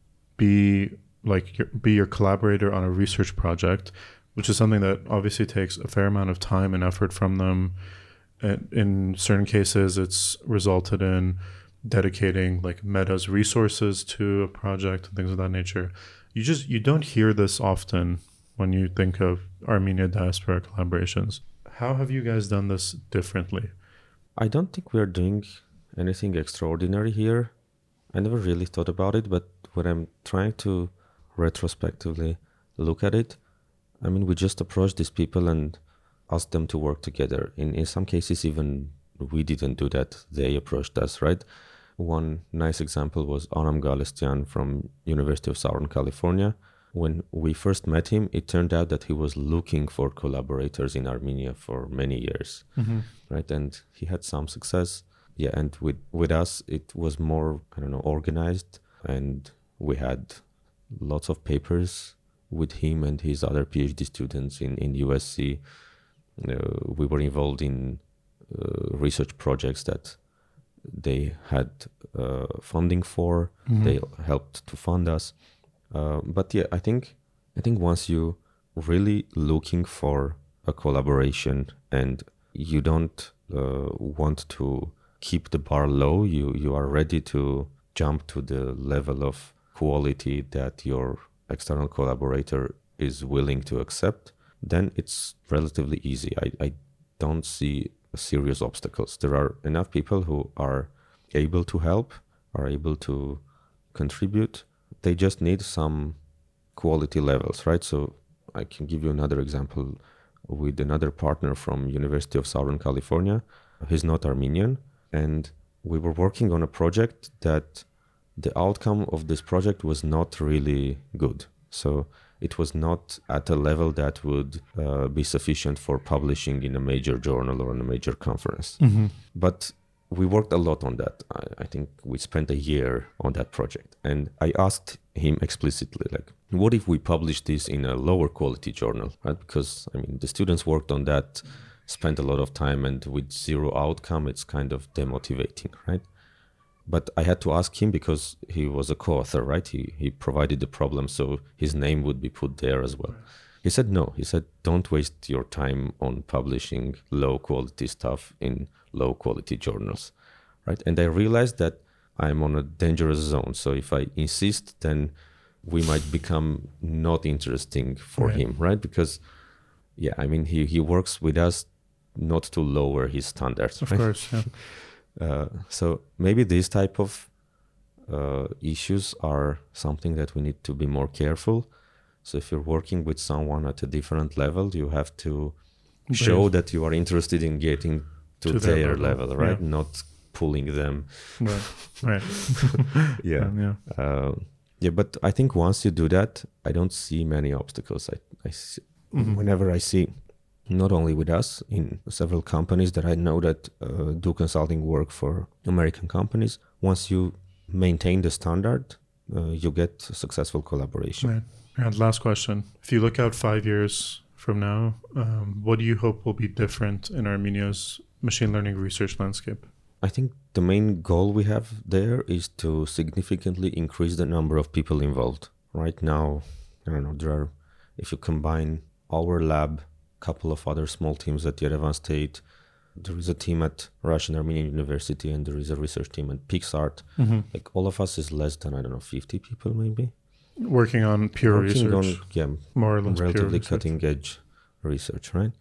Speaker 2: be like your, be your collaborator on a research project, which is something that obviously takes a fair amount of time and effort from them. And in certain cases, it's resulted in dedicating like Meta's resources to a project and things of that nature. You just you don't hear this often when you think of Armenia diaspora collaborations. How have you guys done this differently?
Speaker 1: I don't think we're doing anything extraordinary here. I never really thought about it, but when I'm trying to retrospectively look at it, I mean, we just approached these people and asked them to work together. In in some cases, even we didn't do that. They approached us, right? One nice example was Anam Galestian from University of Southern California. When we first met him, it turned out that he was looking for collaborators in Armenia for many years,
Speaker 2: Mm-hmm.
Speaker 1: right? And he had some success. Yeah, and with, with us, it was more, I don't know, organized. And we had lots of papers with him and his other PhD students in, in U S C. Uh, we were involved in uh, research projects that they had uh, funding for.
Speaker 2: Mm-hmm.
Speaker 1: They helped to fund us. Uh, but yeah, I think I think once you really looking for a collaboration and you don't uh, want to keep the bar low, you you are ready to jump to the level of quality that your external collaborator is willing to accept, then it's relatively easy. I, I don't see serious obstacles. There are enough people who are able to help, are able to contribute. They just need some quality levels, right? So I can give you another example with another partner from University of Southern California. He's not Armenian, and we were working on a project that the outcome of this project was not really good. So it was not at a level that would uh, be sufficient for publishing in a major journal or in a major conference.
Speaker 2: Mm-hmm.
Speaker 1: But we worked a lot on that. I, I think we spent a year on that project. And I asked him explicitly, like, what if we publish this in a lower quality journal, right? Because, I mean, the students worked on that, spent a lot of time, and with zero outcome, it's kind of demotivating, right? But I had to ask him because he was a co-author, right? He he provided the problem, so his name would be put there as well. He said no. He said, don't waste your time on publishing low quality stuff in low quality journals, right? And I realized that I'm on a dangerous zone. So if I insist, then we might become not interesting for
Speaker 2: Right.
Speaker 1: him, right? Because, yeah, I mean, he, he works with us not to lower his standards.
Speaker 2: Of
Speaker 1: right?
Speaker 2: course, yeah.
Speaker 1: Uh, so maybe these type of uh, issues are something that we need to be more careful. So if you're working with someone at a different level, you have to show
Speaker 2: Brave.
Speaker 1: that you are interested in getting to,
Speaker 2: To their
Speaker 1: their
Speaker 2: level,
Speaker 1: level, right?
Speaker 2: yeah.
Speaker 1: Not pulling them.
Speaker 2: Right, right.
Speaker 1: Yeah.
Speaker 2: Um, yeah.
Speaker 1: Uh, yeah, but I think once you do that, I don't see many obstacles. I, I see,
Speaker 2: Mhm.
Speaker 1: Whenever I see, not only with us, in several companies that I know that uh, do consulting work for American companies, once you maintain the standard, uh, you get successful collaboration.
Speaker 2: Right. And last question. If you look out five years from now, um, what do you hope will be different in Armenia's machine learning research landscape?
Speaker 1: I think the main goal we have there is to significantly increase the number of people involved. Right now, I don't know, there are, if you combine our lab, couple of other small teams at Yerevan State, there is a team at Russian Armenian University, and there is a research team at PixArt.
Speaker 2: Mm-hmm.
Speaker 1: Like all of us is less than, I don't know, fifty people maybe.
Speaker 2: Working on pure
Speaker 1: Working
Speaker 2: research,
Speaker 1: on, yeah,
Speaker 2: more or less pure
Speaker 1: relatively
Speaker 2: research.
Speaker 1: cutting edge research, right?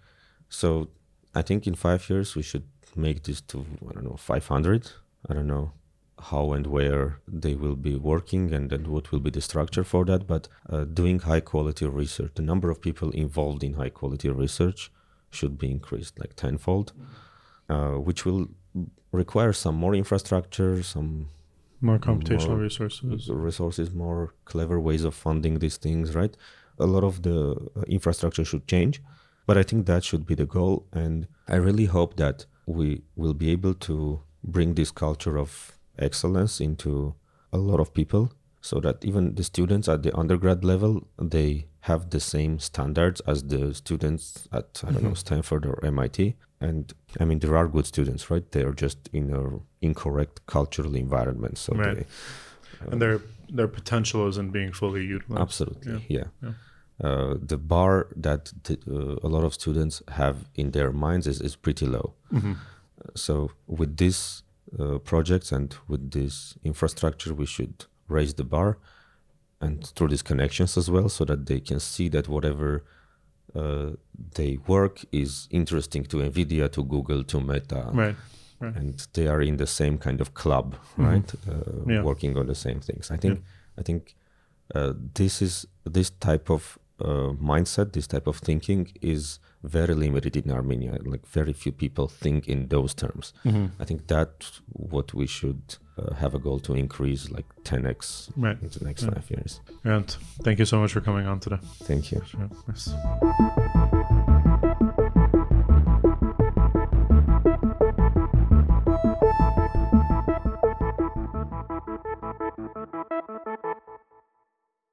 Speaker 1: So I think in five years we should make this to, I don't know, five hundred. I don't know how and where they will be working and then what will be the structure for that. But uh, doing high quality research, the number of people involved in high quality research should be increased like tenfold, uh, which will require some more infrastructure, some
Speaker 2: More computational
Speaker 1: more
Speaker 2: resources.
Speaker 1: resources, more clever ways of funding these things, right? A lot of the uh, infrastructure should change, but I think that should be the goal. And I really hope that we will be able to bring this culture of excellence into a lot of people so that even the students at the undergrad level, they have the same standards as the students at, I don't know,
Speaker 2: Mhm.
Speaker 1: Stanford or M I T. And I mean, there are good students, right? They are just in an incorrect cultural environment. So
Speaker 2: Right.
Speaker 1: they, uh,
Speaker 2: And their their potential isn't being fully utilized.
Speaker 1: absolutely, yeah.
Speaker 2: Yeah.
Speaker 1: Uh, the bar that the, uh, a lot of students have in their minds is, is pretty low.
Speaker 2: Mm-hmm.
Speaker 1: So with these uh, projects and with this infrastructure, we should raise the bar, and through these connections as well, so that they can see that whatever uh, they work is interesting to NVIDIA, to Google, to Meta.
Speaker 2: Right. Right.
Speaker 1: And they are in the same kind of club,
Speaker 2: Mm-hmm.
Speaker 1: right? Uh,
Speaker 2: Yeah.
Speaker 1: Working on the same things. I think,
Speaker 2: Yeah.
Speaker 1: I think uh, this is this type of uh, mindset, this type of thinking is very limited in Armenia. Like very few people think in those terms.
Speaker 2: Mm-hmm.
Speaker 1: I think that's what we should uh, have a goal to increase, like ten x
Speaker 2: Right.
Speaker 1: in the next
Speaker 2: Yeah.
Speaker 1: five years.
Speaker 2: And thank you so much for coming on today.
Speaker 1: Thank you.
Speaker 2: Sure. Yes.